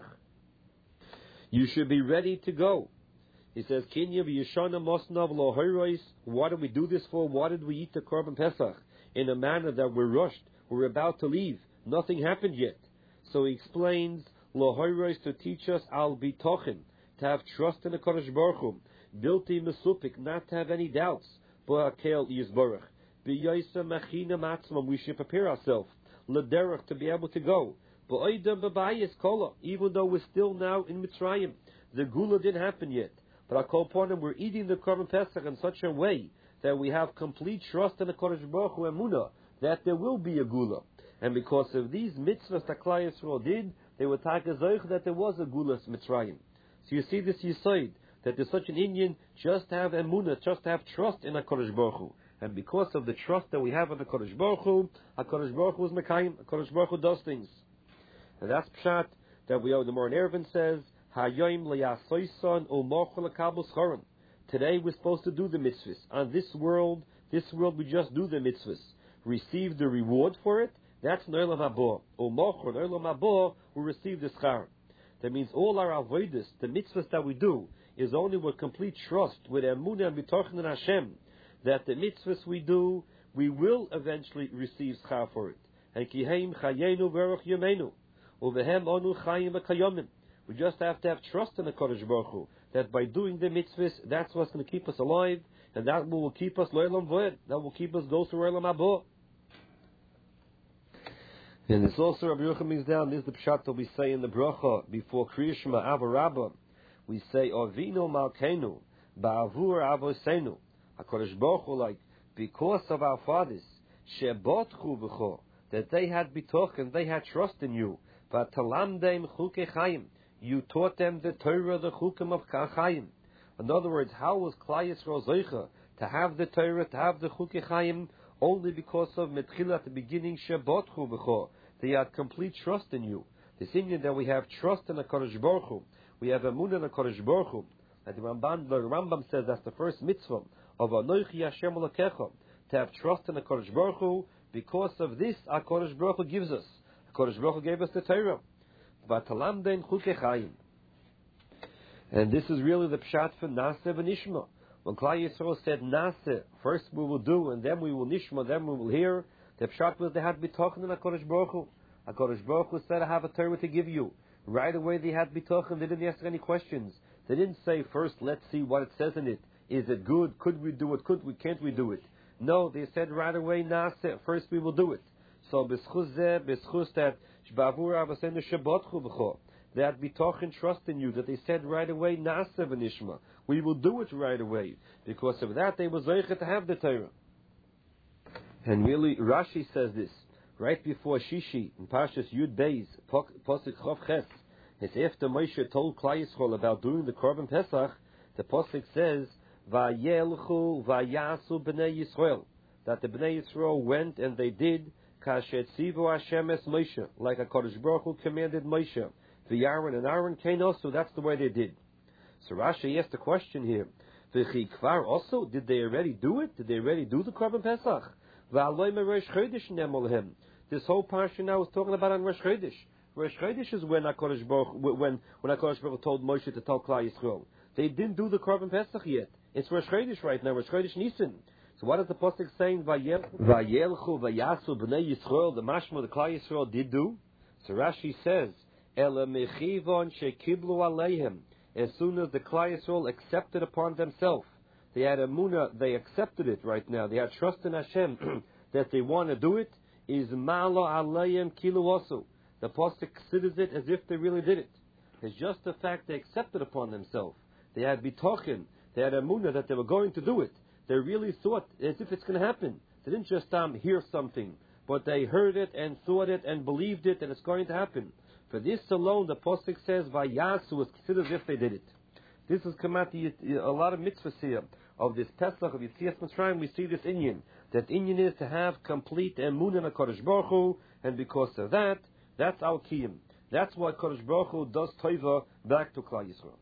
You should be ready to go. He says, Kinya v'yishana mosnav lo hoirois. Why do we do this for? Why did we eat the Korban Pesach? In a manner that we're rushed. We're about to leave. Nothing happened yet. So he explains, lo hoirois, to teach us al bitochen, to have trust in the Kodesh Baruch Hu. Bilti mesupik, not to have any doubts. Bo'akel yizborach. B'yoysa machina matzmam, we should prepare ourselves. L'derech, to be able to go. Bo'oidam b'bayis kola, even though we're still now in Mitzrayim. The Gula didn't happen yet. But I call upon them, we're eating the Korban Pesach in such a way that we have complete trust in the Kodesh Baruch Hu Emunah, that there will be a Gula. And because of these mitzvahs that Klal Yisrael did, they were ta'kazoich that there was a Gula Mitzrayim. So you see this Yisoid, that there's such an Indian, just to have Emunah, just to have trust in the Kodesh Baruch Hu. And because of the trust that we have in the Kodesh Baruch Hu, HaKadosh Baruch Hu is Mekayim, HaKadosh Baruch Hu does things. And that's Pshat that we the Moran Erevin says, Today we're supposed to do the mitzvahs. On this world we just do the mitzvahs. Receive the reward for it, that's No'elam Haba. U'mochor, No'elam Haba, we receive the schar. That means all our avodas, the mitzvahs that we do, is only with complete trust, with emunah and bitochen in Hashem, that the mitzvahs we do, we will eventually receive schar for it. And kiheim chayenu v'erach yomenu, uvehem onu chayim v'kayomim. We just have to have trust in the Kodesh Baruch Hu, that by doing the mitzvahs, that's what's going to keep us alive, and that will keep us lo'elam v'ed, that will keep us go through Olam Haba. And this also, Rabbi Yochanan brings down, this is the pshat that we say in the bracha, before Kriya Shema Ava Rabbah, we say, Avinu Malkeinu, Ba'avur Avosenu, HaKadosh Baruch Hu, like, because of our fathers, Shebotchu B'cho, that they had bitochen, they had trust in you, V'talamdeim Chukei Chayim, you taught them the Torah, the Chukim of Chayim. In other words, how was Klal Yisrael Zoicha to have the Torah, to have the Chukei Chayim, only because of Metchila at the beginning, Shebotchu B'cho, they had complete trust in you. This Indian that we have trust in the Kodesh Baruch Hu, we have emunah in the Kodesh Baruch Hu. Like the Rambam says, that's the first mitzvah of Anochi Hashem Elokecha, to have trust in the Kodesh Baruch Hu. Because of this, our Kodesh Baruch Hu gives us. The Kodesh Baruch Hu gave us the Torah. V'atalamden chukei chayim. And this is really the pshat for Naseh v'nishma. When Klal Yisrael said Naseh, first we will do, and then we will nishma, then we will hear, the pshat was they had to be talking to HaKadosh Baruch Hu. HaKadosh Baruch Hu said, I have a Torah to give you. Right away they had to be talking, they didn't ask any questions. They didn't say, first let's see what it says in it. Is it good? Could we do it? Can't we do it? No, they said right away, Naseh, first we will do it. So, b'schus that, shbavur avasenu shabotchu b'cho. They had be talking trust in you, that they said right away, Naseh v'nishma. We will do it right away. Because of that, they were zeicha to have the Torah. And really, Rashi says this, right before Shishi, in Parshas Yud Beis, Posuk Chof Ches, it's after Moshe told Klal Yisrael about doing the Korban Pesach, the Posuk says, Vayelchu vayasu b'nei Yisrael, that the b'nei Yisrael went and they did, Kashet Tzivu Hashem es Moshe, like HaKadosh Baruch Hu commanded Moshe. The Aaron came also, that's the way they did. So Rashi asked a question here. V'chi kvar also, did they already do it? Did they already do the Korban Pesach? V'aloi me Rosh Chodesh nemolhem. This whole parsha now is talking about on Rosh Chodesh. Rosh Chodesh is when HaKadosh Baruch Hu told Moshe to tell Klal Yisrael. They didn't do the Korban Pesach yet. It's Rosh Chodesh right now, Rosh Chodesh Nisan. So what is the Pasuk saying? Vayelchu vayasu b'nei Yisrael, the mashma the Klal Yisrael did do? So Rashi says, Ela mechivon shekiblu aleihem. As soon as the Klal Yisrael accepted upon themselves, they had emunah, they accepted it right now. They had trust in Hashem that they want to do it. Is malo aleihem kilu also. The pasuk considers it as if they really did it. It's just the fact they accepted upon themselves. They had bitochen, they had emunah that they were going to do it. They really thought as if it's going to happen. They didn't just hear something, but they heard it and thought it and believed it, and it's going to happen. For this alone, the Pasuk says, Vayasu is considered as if they did it. This has come out a lot of mitzvahs here. Of this Pesach, of Yetzias Mitzrayim, we see this inyan. That inyan is to have complete emunah in HaKadosh Baruch Hu, and because of that, that's our kiyum. That's why HaKadosh Baruch Hu does tova back to Klal Yisrael.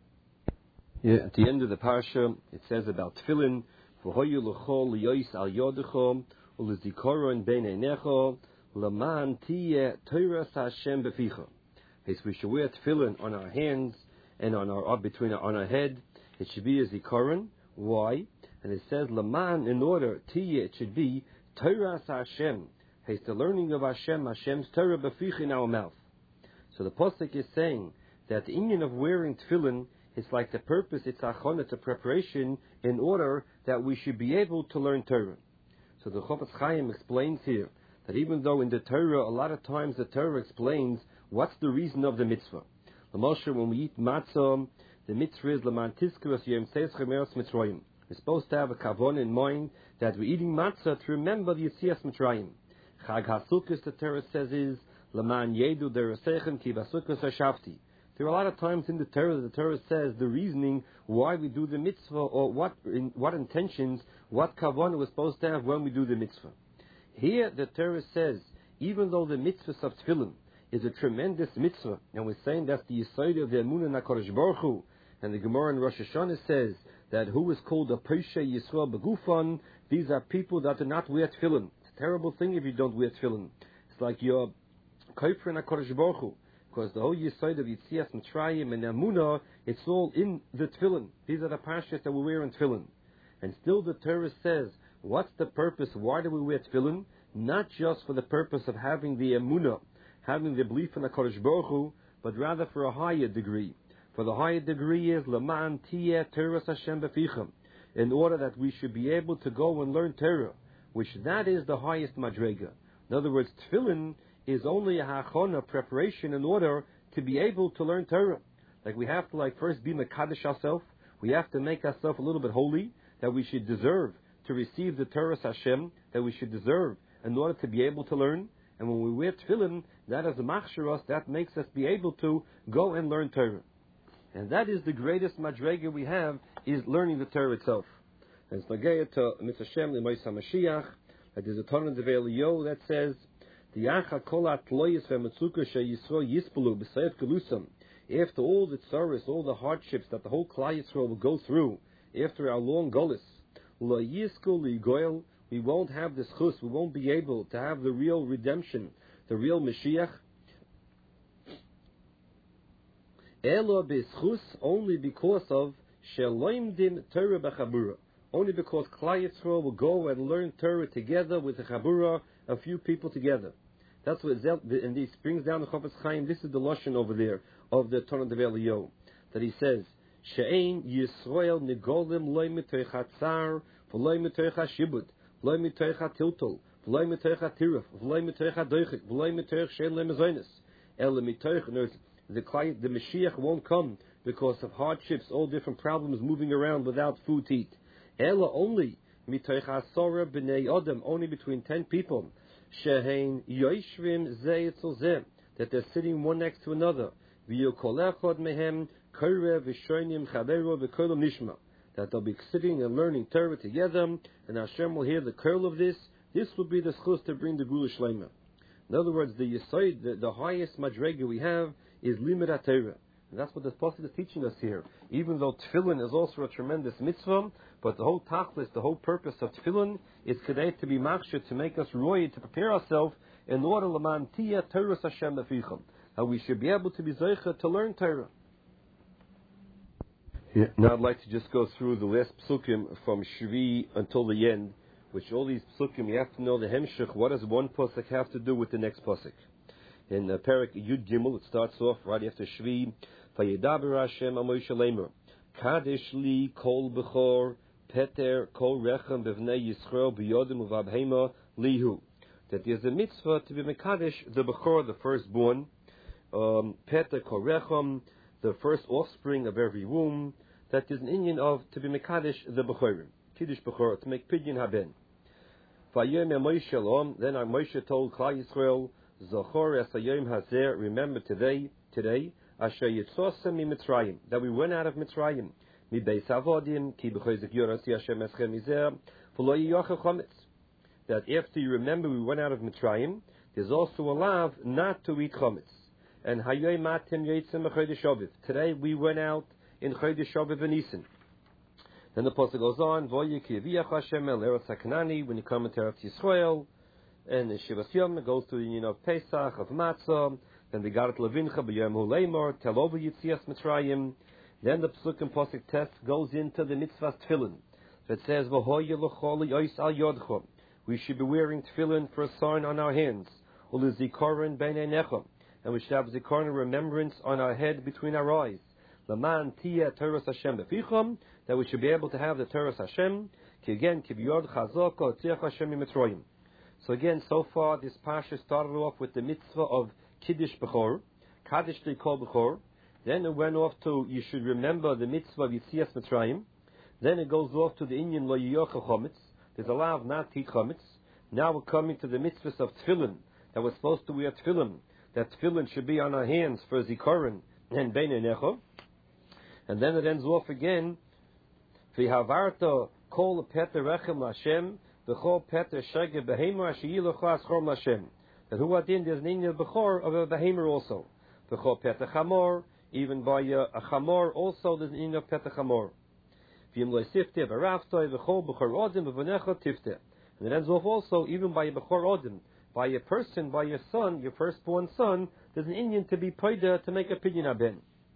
Yeah, at the end of the parsha, it says about tefillin, V'hoyu l'chol liyois al yodecho, u'l'zikoron bein einecho, Laman tiyeh Torah Hashem beficha. We should wear tefillin on our hands and on our head. It should be a zikaron. Why? And it says Laman, in order tiyeh, it should be Torah Hashem. It's the learning of Hashem, Hashem's Torah beficha in our mouth. So the pasuk is saying that the inyan of wearing tefillin is like the purpose. It's achon, it's a preparation in order that we should be able to learn Torah. So the Chofetz Chaim explains here that even though in the Torah, a lot of times the Torah explains what's the reason of the mitzvah. The Moshe, when we eat matzah, the mitzvah is Laman Tizkirus Yom Tzeischem Eretz Mitzrayim. We're supposed to have a kavon in mind that we're eating matzah to remember the Yetzias Mitzrayim. Chag HaSukkos, the Torah says, is Laman Yedu Deresechem Ki Basukkos Hashavti. There are a lot of times in the Torah says the reasoning why we do the mitzvah, or what intentions, what kavanah we're supposed to have when we do the mitzvah. Here the Torah says, even though the mitzvah of tefillin is a tremendous mitzvah, and we're saying that's the yesod of the emunah in HaKadosh Baruch Hu, and the Gemara in Rosh Hashanah says that who is called a Peshe Yisrael Begufan, these are people that do not wear tefillin. It's a terrible thing if you don't wear tefillin. It's like you're kofer in HaKadosh Baruch Hu, because the whole yesod of Yetzias Mitzrayim and emunah, it's all in the tefillin. These are the parshas that we wear in tefillin. And still the Torah says, what's the purpose? Why do we wear tefillin? Not just for the purpose of having the emunah, having the belief in HaKadosh Baruch Hu, but rather for a higher degree. For the higher degree is Laman Tiyeh Torah Hashem Befichem, in order that we should be able to go and learn Torah, which that is the highest madrega. In other words, tefillin is only a hachona, preparation in order to be able to learn Torah. Like we have to first be mekadosh ourselves, we have to make ourselves a little bit holy, that we should deserve to receive the Torah Hashem, that we should deserve in order to be able to learn. And when we wear tefillin, that is a machsharos, that makes us be able to go and learn Torah. And that is the greatest madrega we have, is learning the Torah itself. And it's nageya to Mitzvah Shem L'Mois HaMashiach, that there's a Torah Devei Eliyahu that says, After all the tzaros, all the hardships that the whole Klal Yisrael will go through, after our long golus, we won't have this chus, we won't be able to have the real redemption, the real Mashiach. Elo b'schus, only because of sheloimdim Torah b'chabura. Only because Klal Yisrael will go and learn Torah together with the chabura, a few people together. That's what and this brings down the Chofetz Chaim. This is the lashon over there of the Torah of Eliyahu, that he says, She'ein Yisrael nigolim loy mitoich hatzar, v'loy mitoich hashibud, v'loy mitoich hatiltol, v'loy mitoich hatiruf, v'loy mitoich hadoichik, v'loy mitoich she'en le'mezonis. Ele mitoich, the Mashiach won't come because of hardships, all different problems, moving around without food to eat. Ela only mitoich hasora b'nei adam, only between 10 people. Shehein yoishvim zeh etzel zeh, that they're sitting one next to another. V'yokol echad mehem korev v'shoinim chavero v'kolam nishma, that they'll be sitting and learning Torah together, and Hashem will hear the curl of this. This will be the schus to bring the Gula Shlema. In other words, the Yesod, the highest madrega we have is Limud HaTorah. And that's what the Pasuk is teaching us here. Even though Tefillin is also a tremendous mitzvah, but the whole tachlis, the whole purpose of Tefillin is today to be machshir, to make us roy, to prepare ourselves in order l'man tiyah Torah Hashem leficham. How we should be able to be zeicha to learn Torah. Yeah. Now I'd like to just go through the last psukim from Shvi until the end, which all these psukim, you have to know the hemshech. What does one pasuk have to do with the next pasuk? In Perek Yud Gimel, it starts off right after Shvi. Vayedaber Hashem a Moshe Leimer, Kadesh li kol bechor peter kol rechem b'vnei Yisrael b'yodim uvabhema lihu. That there's a mitzvah to be mekadesh the bechor, the firstborn, peter kol rechem, the first offspring of every womb. That there's an inyan of to be mekadesh the bechorim, kiddush bechor, to make pidyon haben. Vayem Moshe Lom. Then Moshe told Klal Yisrael, Zochor es hayom hazer, remember today, Asher yitzosem mi Mitzrayim, that we went out of Mitzrayim. Mi beis avodim, ki b'choizik yorasi Hashem eschem mizer, v'lo yiyochel chometz. That after you remember we went out of Mitzrayim, there's also a law not to eat chometz. And hayom matim yitzim b'chodesh Aviv. Today we went out in Chodesh Aviv and Nisan. Then the pasuk goes on, Voye ki yiviyach Hashem el eretz haKnani, when you come into Eretz Yisrael, and the Shivas Yom, it goes to the union of Pesach, of Matzah. Then we got it Levincha b'Yom Huleimor, Tel over Yitzias Mitzrayim. Then the Psuk and Pasuk test goes into the mitzvah Tefillin. So it says, V'hoye l'choli ois al yodcha. We should be wearing Tefillin for a sign on our hands. U'lizikorin b'nei necha. And we should have zikorin, remembrance on our head between our eyes. L'man tiyah Torah Hashem b'ficham, that we should be able to have the Torah Hashem. Ki again, ki b'yod chazaka tziyach Hashem Mitzrayim. So again, so far this parsha started off with the mitzvah of Kiddush Bechor, Kaddish Kol Bechor. Then it went off to, you should remember the mitzvah of Yitzias Mitzrayim. Then it goes off to the inyan Lo Yiyochel Chometz. There's a law of not to eat Chometz. Now we're coming to the mitzvahs of Tefillin, that we're supposed to wear Tefillin. That Tefillin should be on our hands for Zikorin and Beinei Necha. And then it ends off again, V'havarta Kol Peter Rechem Lashem, V'chol Peter Shege Behemah Sheyilocha Aschom Lashem. That who adin there's an inyan bechor of a behemoth also. V'chol Peter Chamor, even by a Chamor also there's an inyan of Peter Chamor. V'yim lo sifte v'raftoi v'chol bechor odim v'v'necha tifte. And it ends off also even by a bechor odim, by a person, by your son, your firstborn son. There's an inyan to be poida to make a pidyon haben.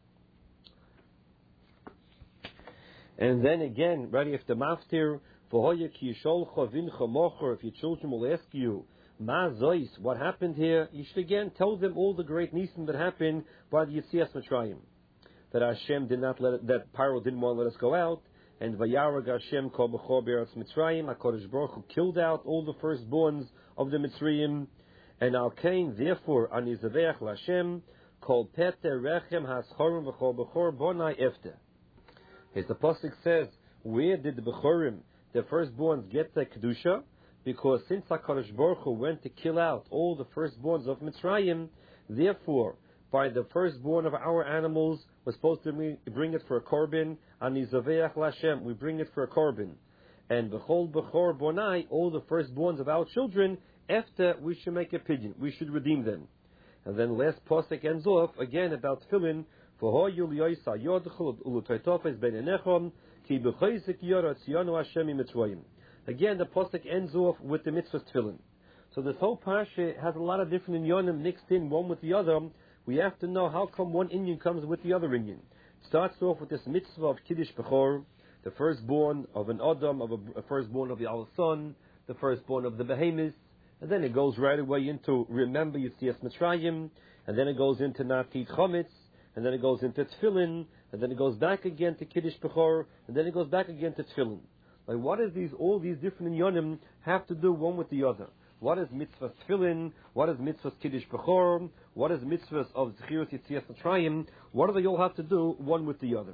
And then again, right after maftir, v'hoye ki yisholcha vincha mocher, if your children will ask you, Ma zois, what happened here? You should again tell them all the great nisim that happened by the Yitzias Mitzrayim. That Hashem did not that Paro didn't want to let us go out, and Vayarag Hashem kol b'chor be'eretz Mitzrayim, HaKadosh Baruch Hu killed out all the firstborns of the Mitzrayim, and Al Kain, therefore, Ani Zaveach L'Hashem, kol peter rechem haschorim v'chol b'chor bonai efte. As the pasuk says, where did the Bechorim, the firstborns, get the Kedusha? Because since HaKadosh Baruch Hu went to kill out all the firstborns of Mitzrayim, therefore, by the firstborn of our animals, we're supposed to bring it for a korban. Ani Zaveach L'Hashem, we bring it for a korban. And B'chol B'chor Bonai, all the firstborns of our children, after we should make a pidyon, we should redeem them. And then last pasuk ends off again about Tefillin. V'hoyu liyoisa yodchol ulutoitofes b'nei nechom ki b'choizik yoratzionu Hashem mitzrayim. Again, the pasuk ends off with the mitzvah tefillin. So this whole parsha has a lot of different inyanim mixed in one with the other. We have to know how come one inyan comes with the other inyan. It starts off with this mitzvah of Kiddush Bechor, the firstborn of an Adam, of a firstborn of the Al Son, the firstborn of the Behemoth, and then it goes right away into remember Yetzias Mitzrayim, and then it goes into Natit Chometz, and then it goes into Tefillin, and then it goes back again to Kiddush Bechor, and then it goes back again to Tefillin. Like, what does all these different inyanim have to do one with the other? What is mitzvah tefillin? What is mitzvah kiddush bechor? What is mitzvahs of zechirus yetzias mitzrayim? What do they all have to do one with the other?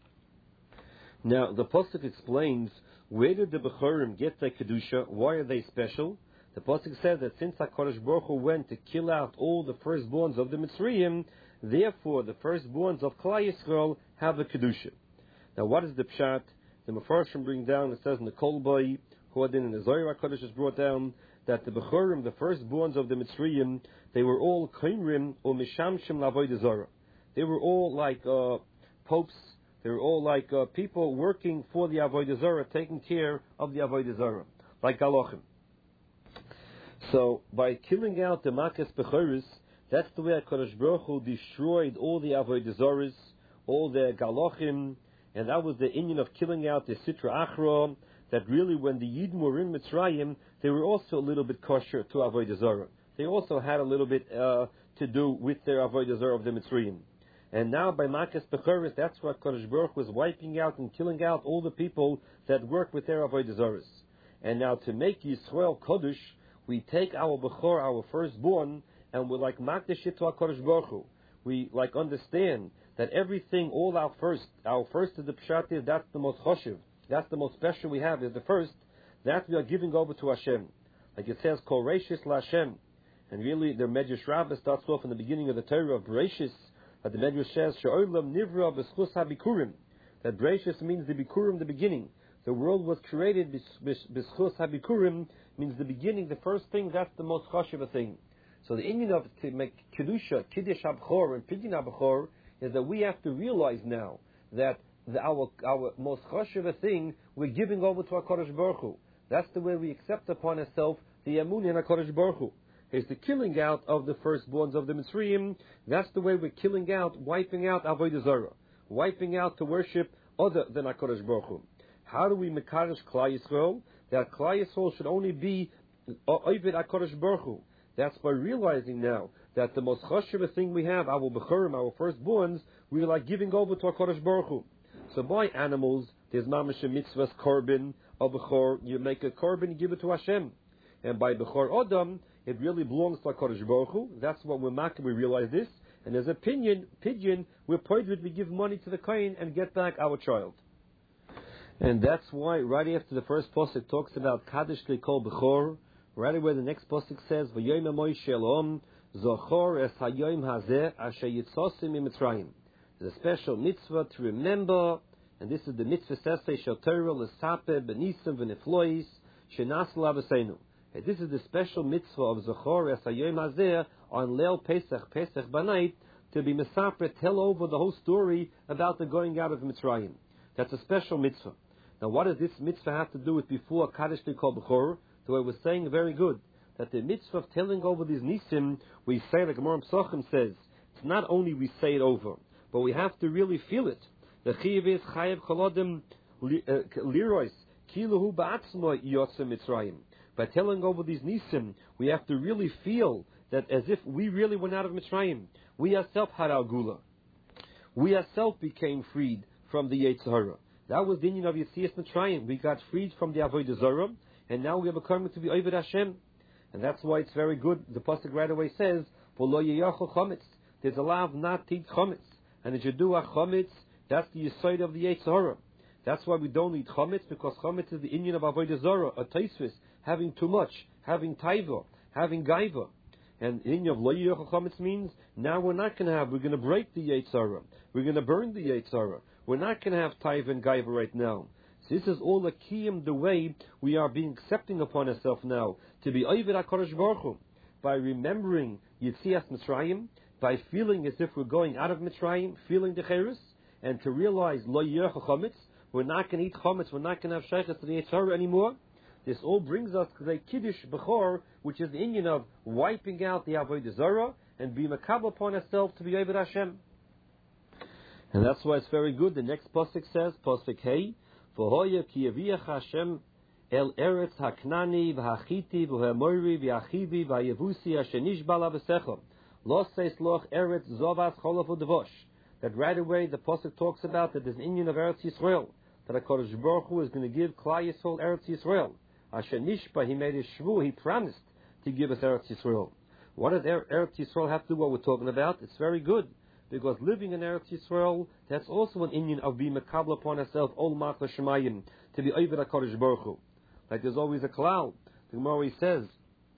Now, the pasuk explains, where did the bechorim get their kedusha? Why are they special? The pasuk says that since HaKadosh Baruch Hu went to kill out all the firstborns of the Mitzrayim, therefore the firstborns of Klal Yisrael have a kedusha. Now, what is the pshat? The Mefarshim bring down, it says in the Kolboi, Huadin and the Zohar HaKadosh is brought down, that the Bechorim, the firstborns of the Mitzrayim, they were all Kaimrim or Mishamshim Lavodah Zarah. They were all like popes, they were all like people working for the Avodah Zarah, taking care of the Avodah Zarah, like Galochim. So, by killing out the Makas Bechoris, that's the way HaKadosh Baruch Hu destroyed all the Avodah Zarahs, all the Galochim, and that was the inyan of killing out the Sitra Achra, that really when the Yidden were in Mitzrayim, they were also a little bit kosher to Avodah Zarah. They also had a little bit to do with their Avodah Zarah of the Mitzrayim. And now by Makas Bechoris, that's what Kodesh Baruch was wiping out and killing out all the people that work with their Avodah Zarahs. And now to make Yisrael Kodesh, we take our Bechor, our firstborn, and we're like Makdash it to our Kodesh Baruch Hu. We like understand that everything, all our first is the Pshat is, that's the most choshev. That's the most special we have, is the first, that we are giving over to Hashem. Like it says, Kol Reishis LaHashem. And really, the Medrash Rabbah starts off in the beginning of the Torah of Bereishis, that the Medrash says, She'olam Nivra B'schus HaBikurim. That Bereishis means the Bikurim, the beginning. The world was created, B'schus HaBikurim, means the beginning, the first thing, that's the most choshev thing. So the inyan of to make Kedusha, Kiddush HaBechor, and Pidyon HaBechor, is that we have to realize now that our most choshev thing we're giving over to HaKadosh Baruch Hu. That's the way we accept upon ourselves the emunah in HaKadosh Baruch Hu. It's the killing out of the firstborns of the Mitzrayim. That's the way we're killing out, wiping out Avodah Zarah, wiping out to worship other than HaKadosh Baruch Hu. How do we mekadosh Klal Yisrael? That Klal Yisrael should only be Oved HaKadosh Baruch Hu. That's by realizing now that the most choshev thing we have, our Bechorim, our firstborns, we're like giving over to HaKadosh Baruch Hu. So by animals, there's mamash a mitzvah's korban, a bechor, you make a korban, you give it to Hashem. And by bechor Adam, it really belongs to HaKadosh Baruch Hu. That's what we're making, we realize this. And as a pidyon, we're pointed, we give money to the kohen and get back our child. And that's why, right after the first pasuk talks about Kaddish Lekol Bechor, right away the next pasuk says, V'yoyim Moshe Elom, Zochor es hayoyim hazeh asher yitzosim miMitzrayim. There's a special mitzvah to remember, and this is the mitzvah sesei shel Torah l'sape b'nisim v'neflois shenas l'avosenu. This is the special mitzvah of Zochor es hayom hazeh on Leil Pesach b'night, to be mesaper, tell over the whole story about the going out of Mitzrayim. That's a special mitzvah. Now, what does this mitzvah have to do with before Kaddish Lekol Bechor? The way we're saying very good, that the mitzvah of telling over these nisim, we say, like Gemara Pesachim says, it's not only we say it over, but we have to really feel it. The chiyuv is chayev cholodim lirois kiluhu ba'atzmo yotze Mitzrayim. By telling over these nisim, we have to really feel that as if we really went out of Mitzrayim. We ourselves had our gula. We ourselves became freed from the Yetzer Hara. That was the inyan of Yetzias Mitzrayim. We got freed from the Avodah Zarah, and now we are becoming to be Oved Hashem. And that's why it's very good. The pasuk right away says, "V'lo yiyachol chometz." There's a law of not to eat chometz. And if you do a chometz, that's the yesod of the Yetzer Hara. That's why we don't eat chometz, because chometz is the inyan of Avodah Zarah, a taisvis, having too much, having taiva, having gaiva. And the inyan of lo yiyachol chometz means now we're not going to have. We're going to break the Yetzer Hara. We're going to burn the Yetzer Hara. We're not going to have taiva and gaiva right now. So this is all a kiyum, the way we are being accepting upon ourselves now to be Oved HaKadosh Baruch Hu, by remembering Yetzias Mitzrayim, by feeling as if we're going out of Mitzrayim, feeling the cherus, and to realize lo yiyachol chometz, we're not going to eat chometz, we're not going to have sheiches to the Yetzer Hara anymore. This all brings us to the Kiddush Bechor, which is the inyan of wiping out the Avodah Zarah and being makabel upon ourselves to be Oved Hashem. And that's why it's very good. The next pasuk says, pasuk Hey, V'hoya ki yaviach Hashem el eretz haknani v'hachiti v'hamori v'achivi v'ayevusi asher nishbala v'sechom lo seis loch eretz zovas cholof u'devosh. That right away the pasuk talks about that there's an inyan of Eretz Yisrael, that HaKadosh Baruch Hu is going to give Klal Yisrael Eretz Yisrael. Asher nishba, he made a shvu, he promised to give us Eretz Yisrael. What does Eretz Yisrael have to do with what we're talking about? It's very good, because living in Eretz Yisrael, that's also an inyan of being makabel upon ourselves, ol machla shemayim, to be Oved HaKadosh Baruch Hu. Like there's always a klal. The Gemara says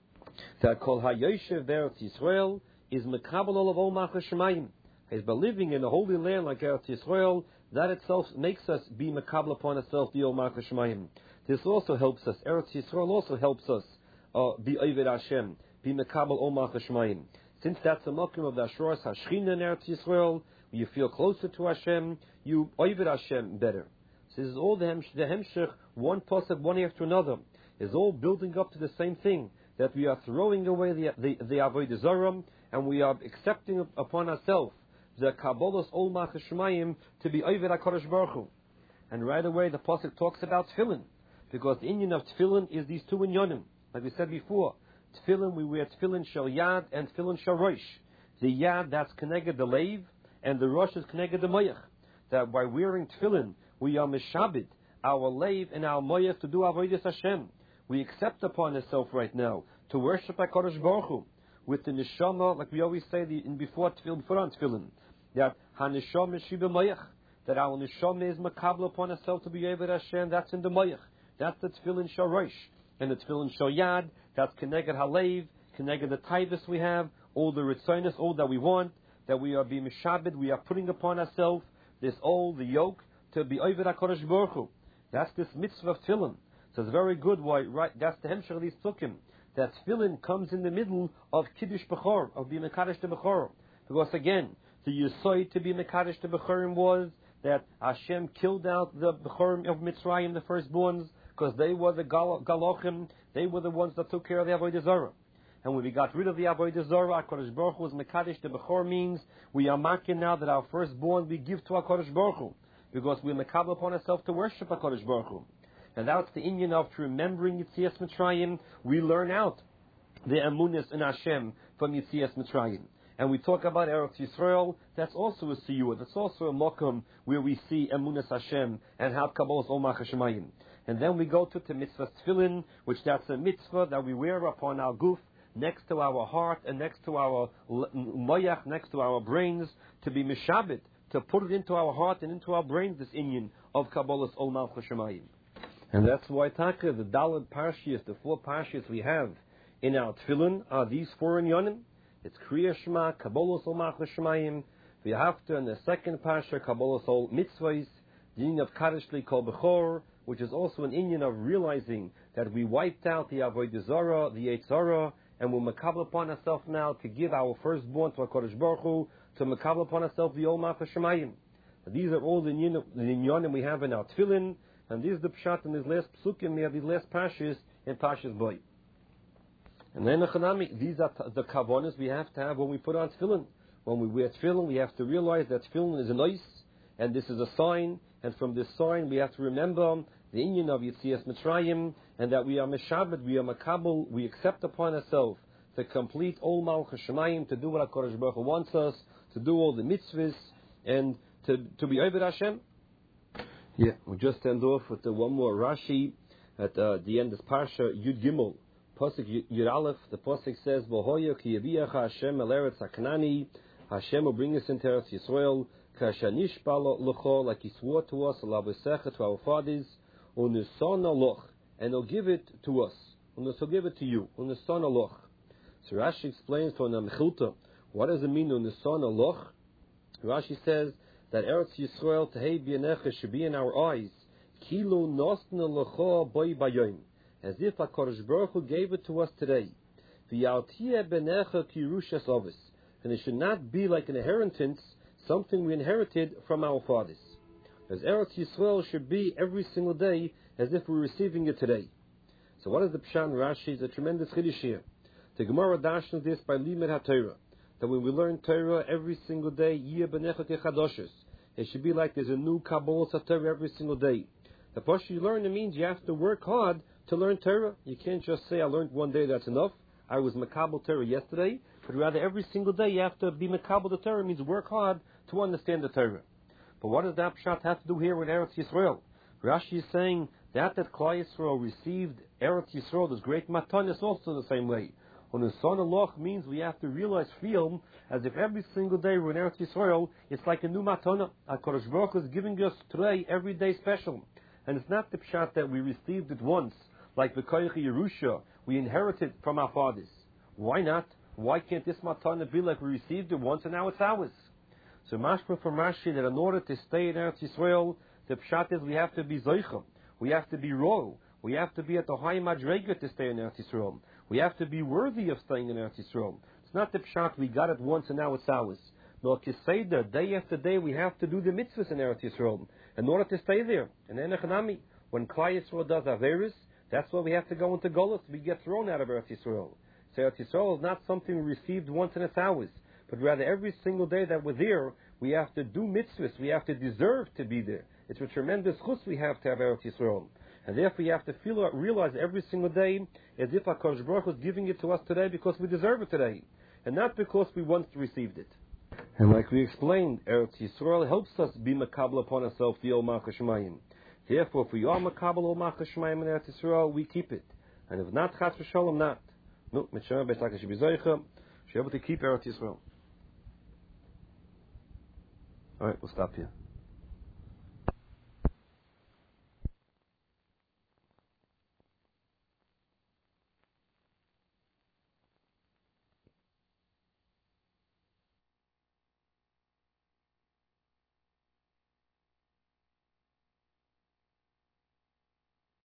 that kol hayoshev Eretz Yisrael is makabel ol machla shemayim. As by living in a holy land like Eretz Yisrael, that itself makes us be makabel upon ourselves the ol machla shemayim. This also helps us. Eretz Yisrael also helps us be Oved Hashem, be makabel ol machla shemayim. Since that's a makom of the Ashras Hashchina in Eretz Yisrael, you feel closer to Hashem, you Oved Hashem better. So this is all the hemshech, one pasuk, one after another, is all building up to the same thing, that we are throwing away the Avodah Zarah, and we are accepting upon ourselves the Kabbalas ol machla shemayim to be Oved HaKadosh Baruch Hu. And right away the pasuk talks about tefillin, because the inyan of tefillin is these two inyanim. Like we said before, tefillin, we wear tefillin shel yad and tefillin shel rosh. The yad, that's connected the leiv, and the rosh is connected the moyach. That by wearing tefillin, we are mishabed our leiv and our moyach to do avodas Hashem. We accept upon ourselves right now to worship HaKadosh Baruch Hu with the neshama, like we always say before on tefillin, that ha-neshama shiba moyach, that our neshama is makabel upon ourselves to be Oved Hashem. That's in the moyach. That's the tefillin shel rosh. And the tefillin shel yad, that's connected halev, connected the taivus we have, all the ritzonos, all that we want, that we are being mishabed, we are putting upon ourselves this the yoke, to be Oved HaKadosh Baruch Hu. That's this mitzvah of tefillin. So it's very good, why, right, that's the hemshech of these psukim, that tefillin comes in the middle of Kiddush Bechor, of being Mekadosh to Bechor. Because again, the Yesod to be Mekadosh to Bechorim was that Hashem killed out the Bechorim of Mitzrayim, the firstborns, because they were the Galochim, they were the ones that took care of the Avodah Zarah. And when we got rid of the Avodah Zarah, HaKadosh Baruch Hu was Mekadosh to Bechor, means we are marking now that our firstborn we give to HaKadosh Baruch Hu, because we're Mekabel upon ourselves to worship HaKadosh Baruch Hu. And that's the inyan of remembering Yetzias Mitzrayim. We learn out the emunas in Hashem from Yetzias Mitzrayim. And we talk about Eretz Yisrael, that's also a siyur, that's also a mokum where we see emunas Hashem and have kabbalas ol machla shemayim. And then we go to the mitzvah tefillin, which that's a mitzvah that we wear upon our guf, next to our heart and next to our moyach, next to our brains, to be mishabit, to put it into our heart and into our brains, this inyan of kabbalas ol machla shemayim. And that's why Taka, the Daled Parshias, the 4 Parshias we have in our tefillin are these 4 inyanim. It's Kriya Shema, Kabbalas ol machla shemayim, V'yahavta, and the second Parsha, Kabbalas ol mitzvahs, the inyan of Kaddish li kol bechor, which is also an inyan of realizing that we wiped out the Avodah Zarah, the Yetzer Hara, and we're makabel upon ourselves now to give our firstborn to HaKadosh Baruch Hu, to makabel upon ourselves the ol machla shemayim. These are all the inyanim we have in our tefillin. And this is the pshat in these last psukim, we have these last parshas in Parshas Boy. And then these are the kavanas we have to have when we put on tefillin. When we wear tefillin, we have to realize that tefillin is a noise, and this is a sign, and from this sign we have to remember the inyan of Yetzias Mitzrayim, and that we are meshabed, we are makabel, we accept upon ourselves the complete ol malchus shemayim, to do what HaKadosh Baruch Hu wants us, to do all the mitzvahs, and to be Oved Hashem. Yeah, we just end off with the one more Rashi at the end of Parsha Yud Gimel, Pasuk Yud Aleph. The Pasuk says, "V'hoya ki yaviach Hashem el eretz haknani." Hashem will bring us into Eretz Yisrael, kashanish balo locho, like He swore to us, alabesecha, to our fathers, unisana loch, and He'll give it to us, He'll give it to you, unisana loch. So Rashi explains to an Mechilta, what does it mean unisana loch? Rashi says that Eretz Yisrael tehei b'yanecha should be in our eyes, kilo nosna lecha boy bayom, as if HaKadosh Baruch Hu gave it to us today. V'yaltia b'necha kirushas ovis, and it should not be like an inheritance, something we inherited from our fathers. As Eretz Yisrael should be every single day as if we're receiving it today. So So what is the Pshat Rashi? It's a tremendous chiddush here. The Gemara dashes this by Limud HaTorah, that when we learn Torah every single day, Yeh B'necha Kechadoshes, it should be like there's a new Kabbalah Torah every single day. The first you learn, it means you have to work hard to learn Torah. You can't just say, I learned one day, that's enough. I was Makabel Torah yesterday, but rather every single day you have to be Makabel the Torah, means work hard to understand the Torah. But what does that Pshat have to do here with Eretz Yisrael? Rashi is saying that Klal Yisrael received Eretz Yisrael, this great matan, is also the same way. On the Son Allah means we have to realize, feel, as if every single day we're in Eretz Yisrael, it's like a new matana. HaKadosh Baruch Hu is giving us today, every day special. And it's not the Pshat that we received it once, like the Koyach Yerusha, we inherited from our fathers. Why not? Why can't this matana be like we received it once and now it's ours? So mashma from Rashi that in order to stay in Eretz Yisrael, the Pshat is we have to be Zoichem, we have to be royal, we have to be at the high madrega to stay in Eretz Yisrael. We have to be worthy of staying in Eretz Yisrael. It's not the Pshat we got it once and now it's ours. No, Kiseda, day after day we have to do the mitzvahs in Eretz Yisrael in order to stay there. And then when Klal Yisrael does Averis, that's why we have to go into Golus. We get thrown out of Eretz Yisrael. So Eretz Yisrael is not something we received once and it's ours, but rather every single day that we're there, we have to do mitzvahs. We have to deserve to be there. It's a tremendous chus we have to have Eretz Yisrael. And therefore you have to realize every single day as if HaKadosh Baruch Hu is giving it to us today because we deserve it today, and not because we once received it. And like we explained, Eretz Yisrael helps us be makabel upon ourselves the Ol Malchus Shemayim. Therefore, if we are makabel Ol Malchus Shemayim in Eretz Yisrael, we keep it. And if not, Chas v'Shalom, not. No, Mitzvah B'Tzaka should be Zoicha, should be able to keep Eretz Yisrael. All right, we'll stop here.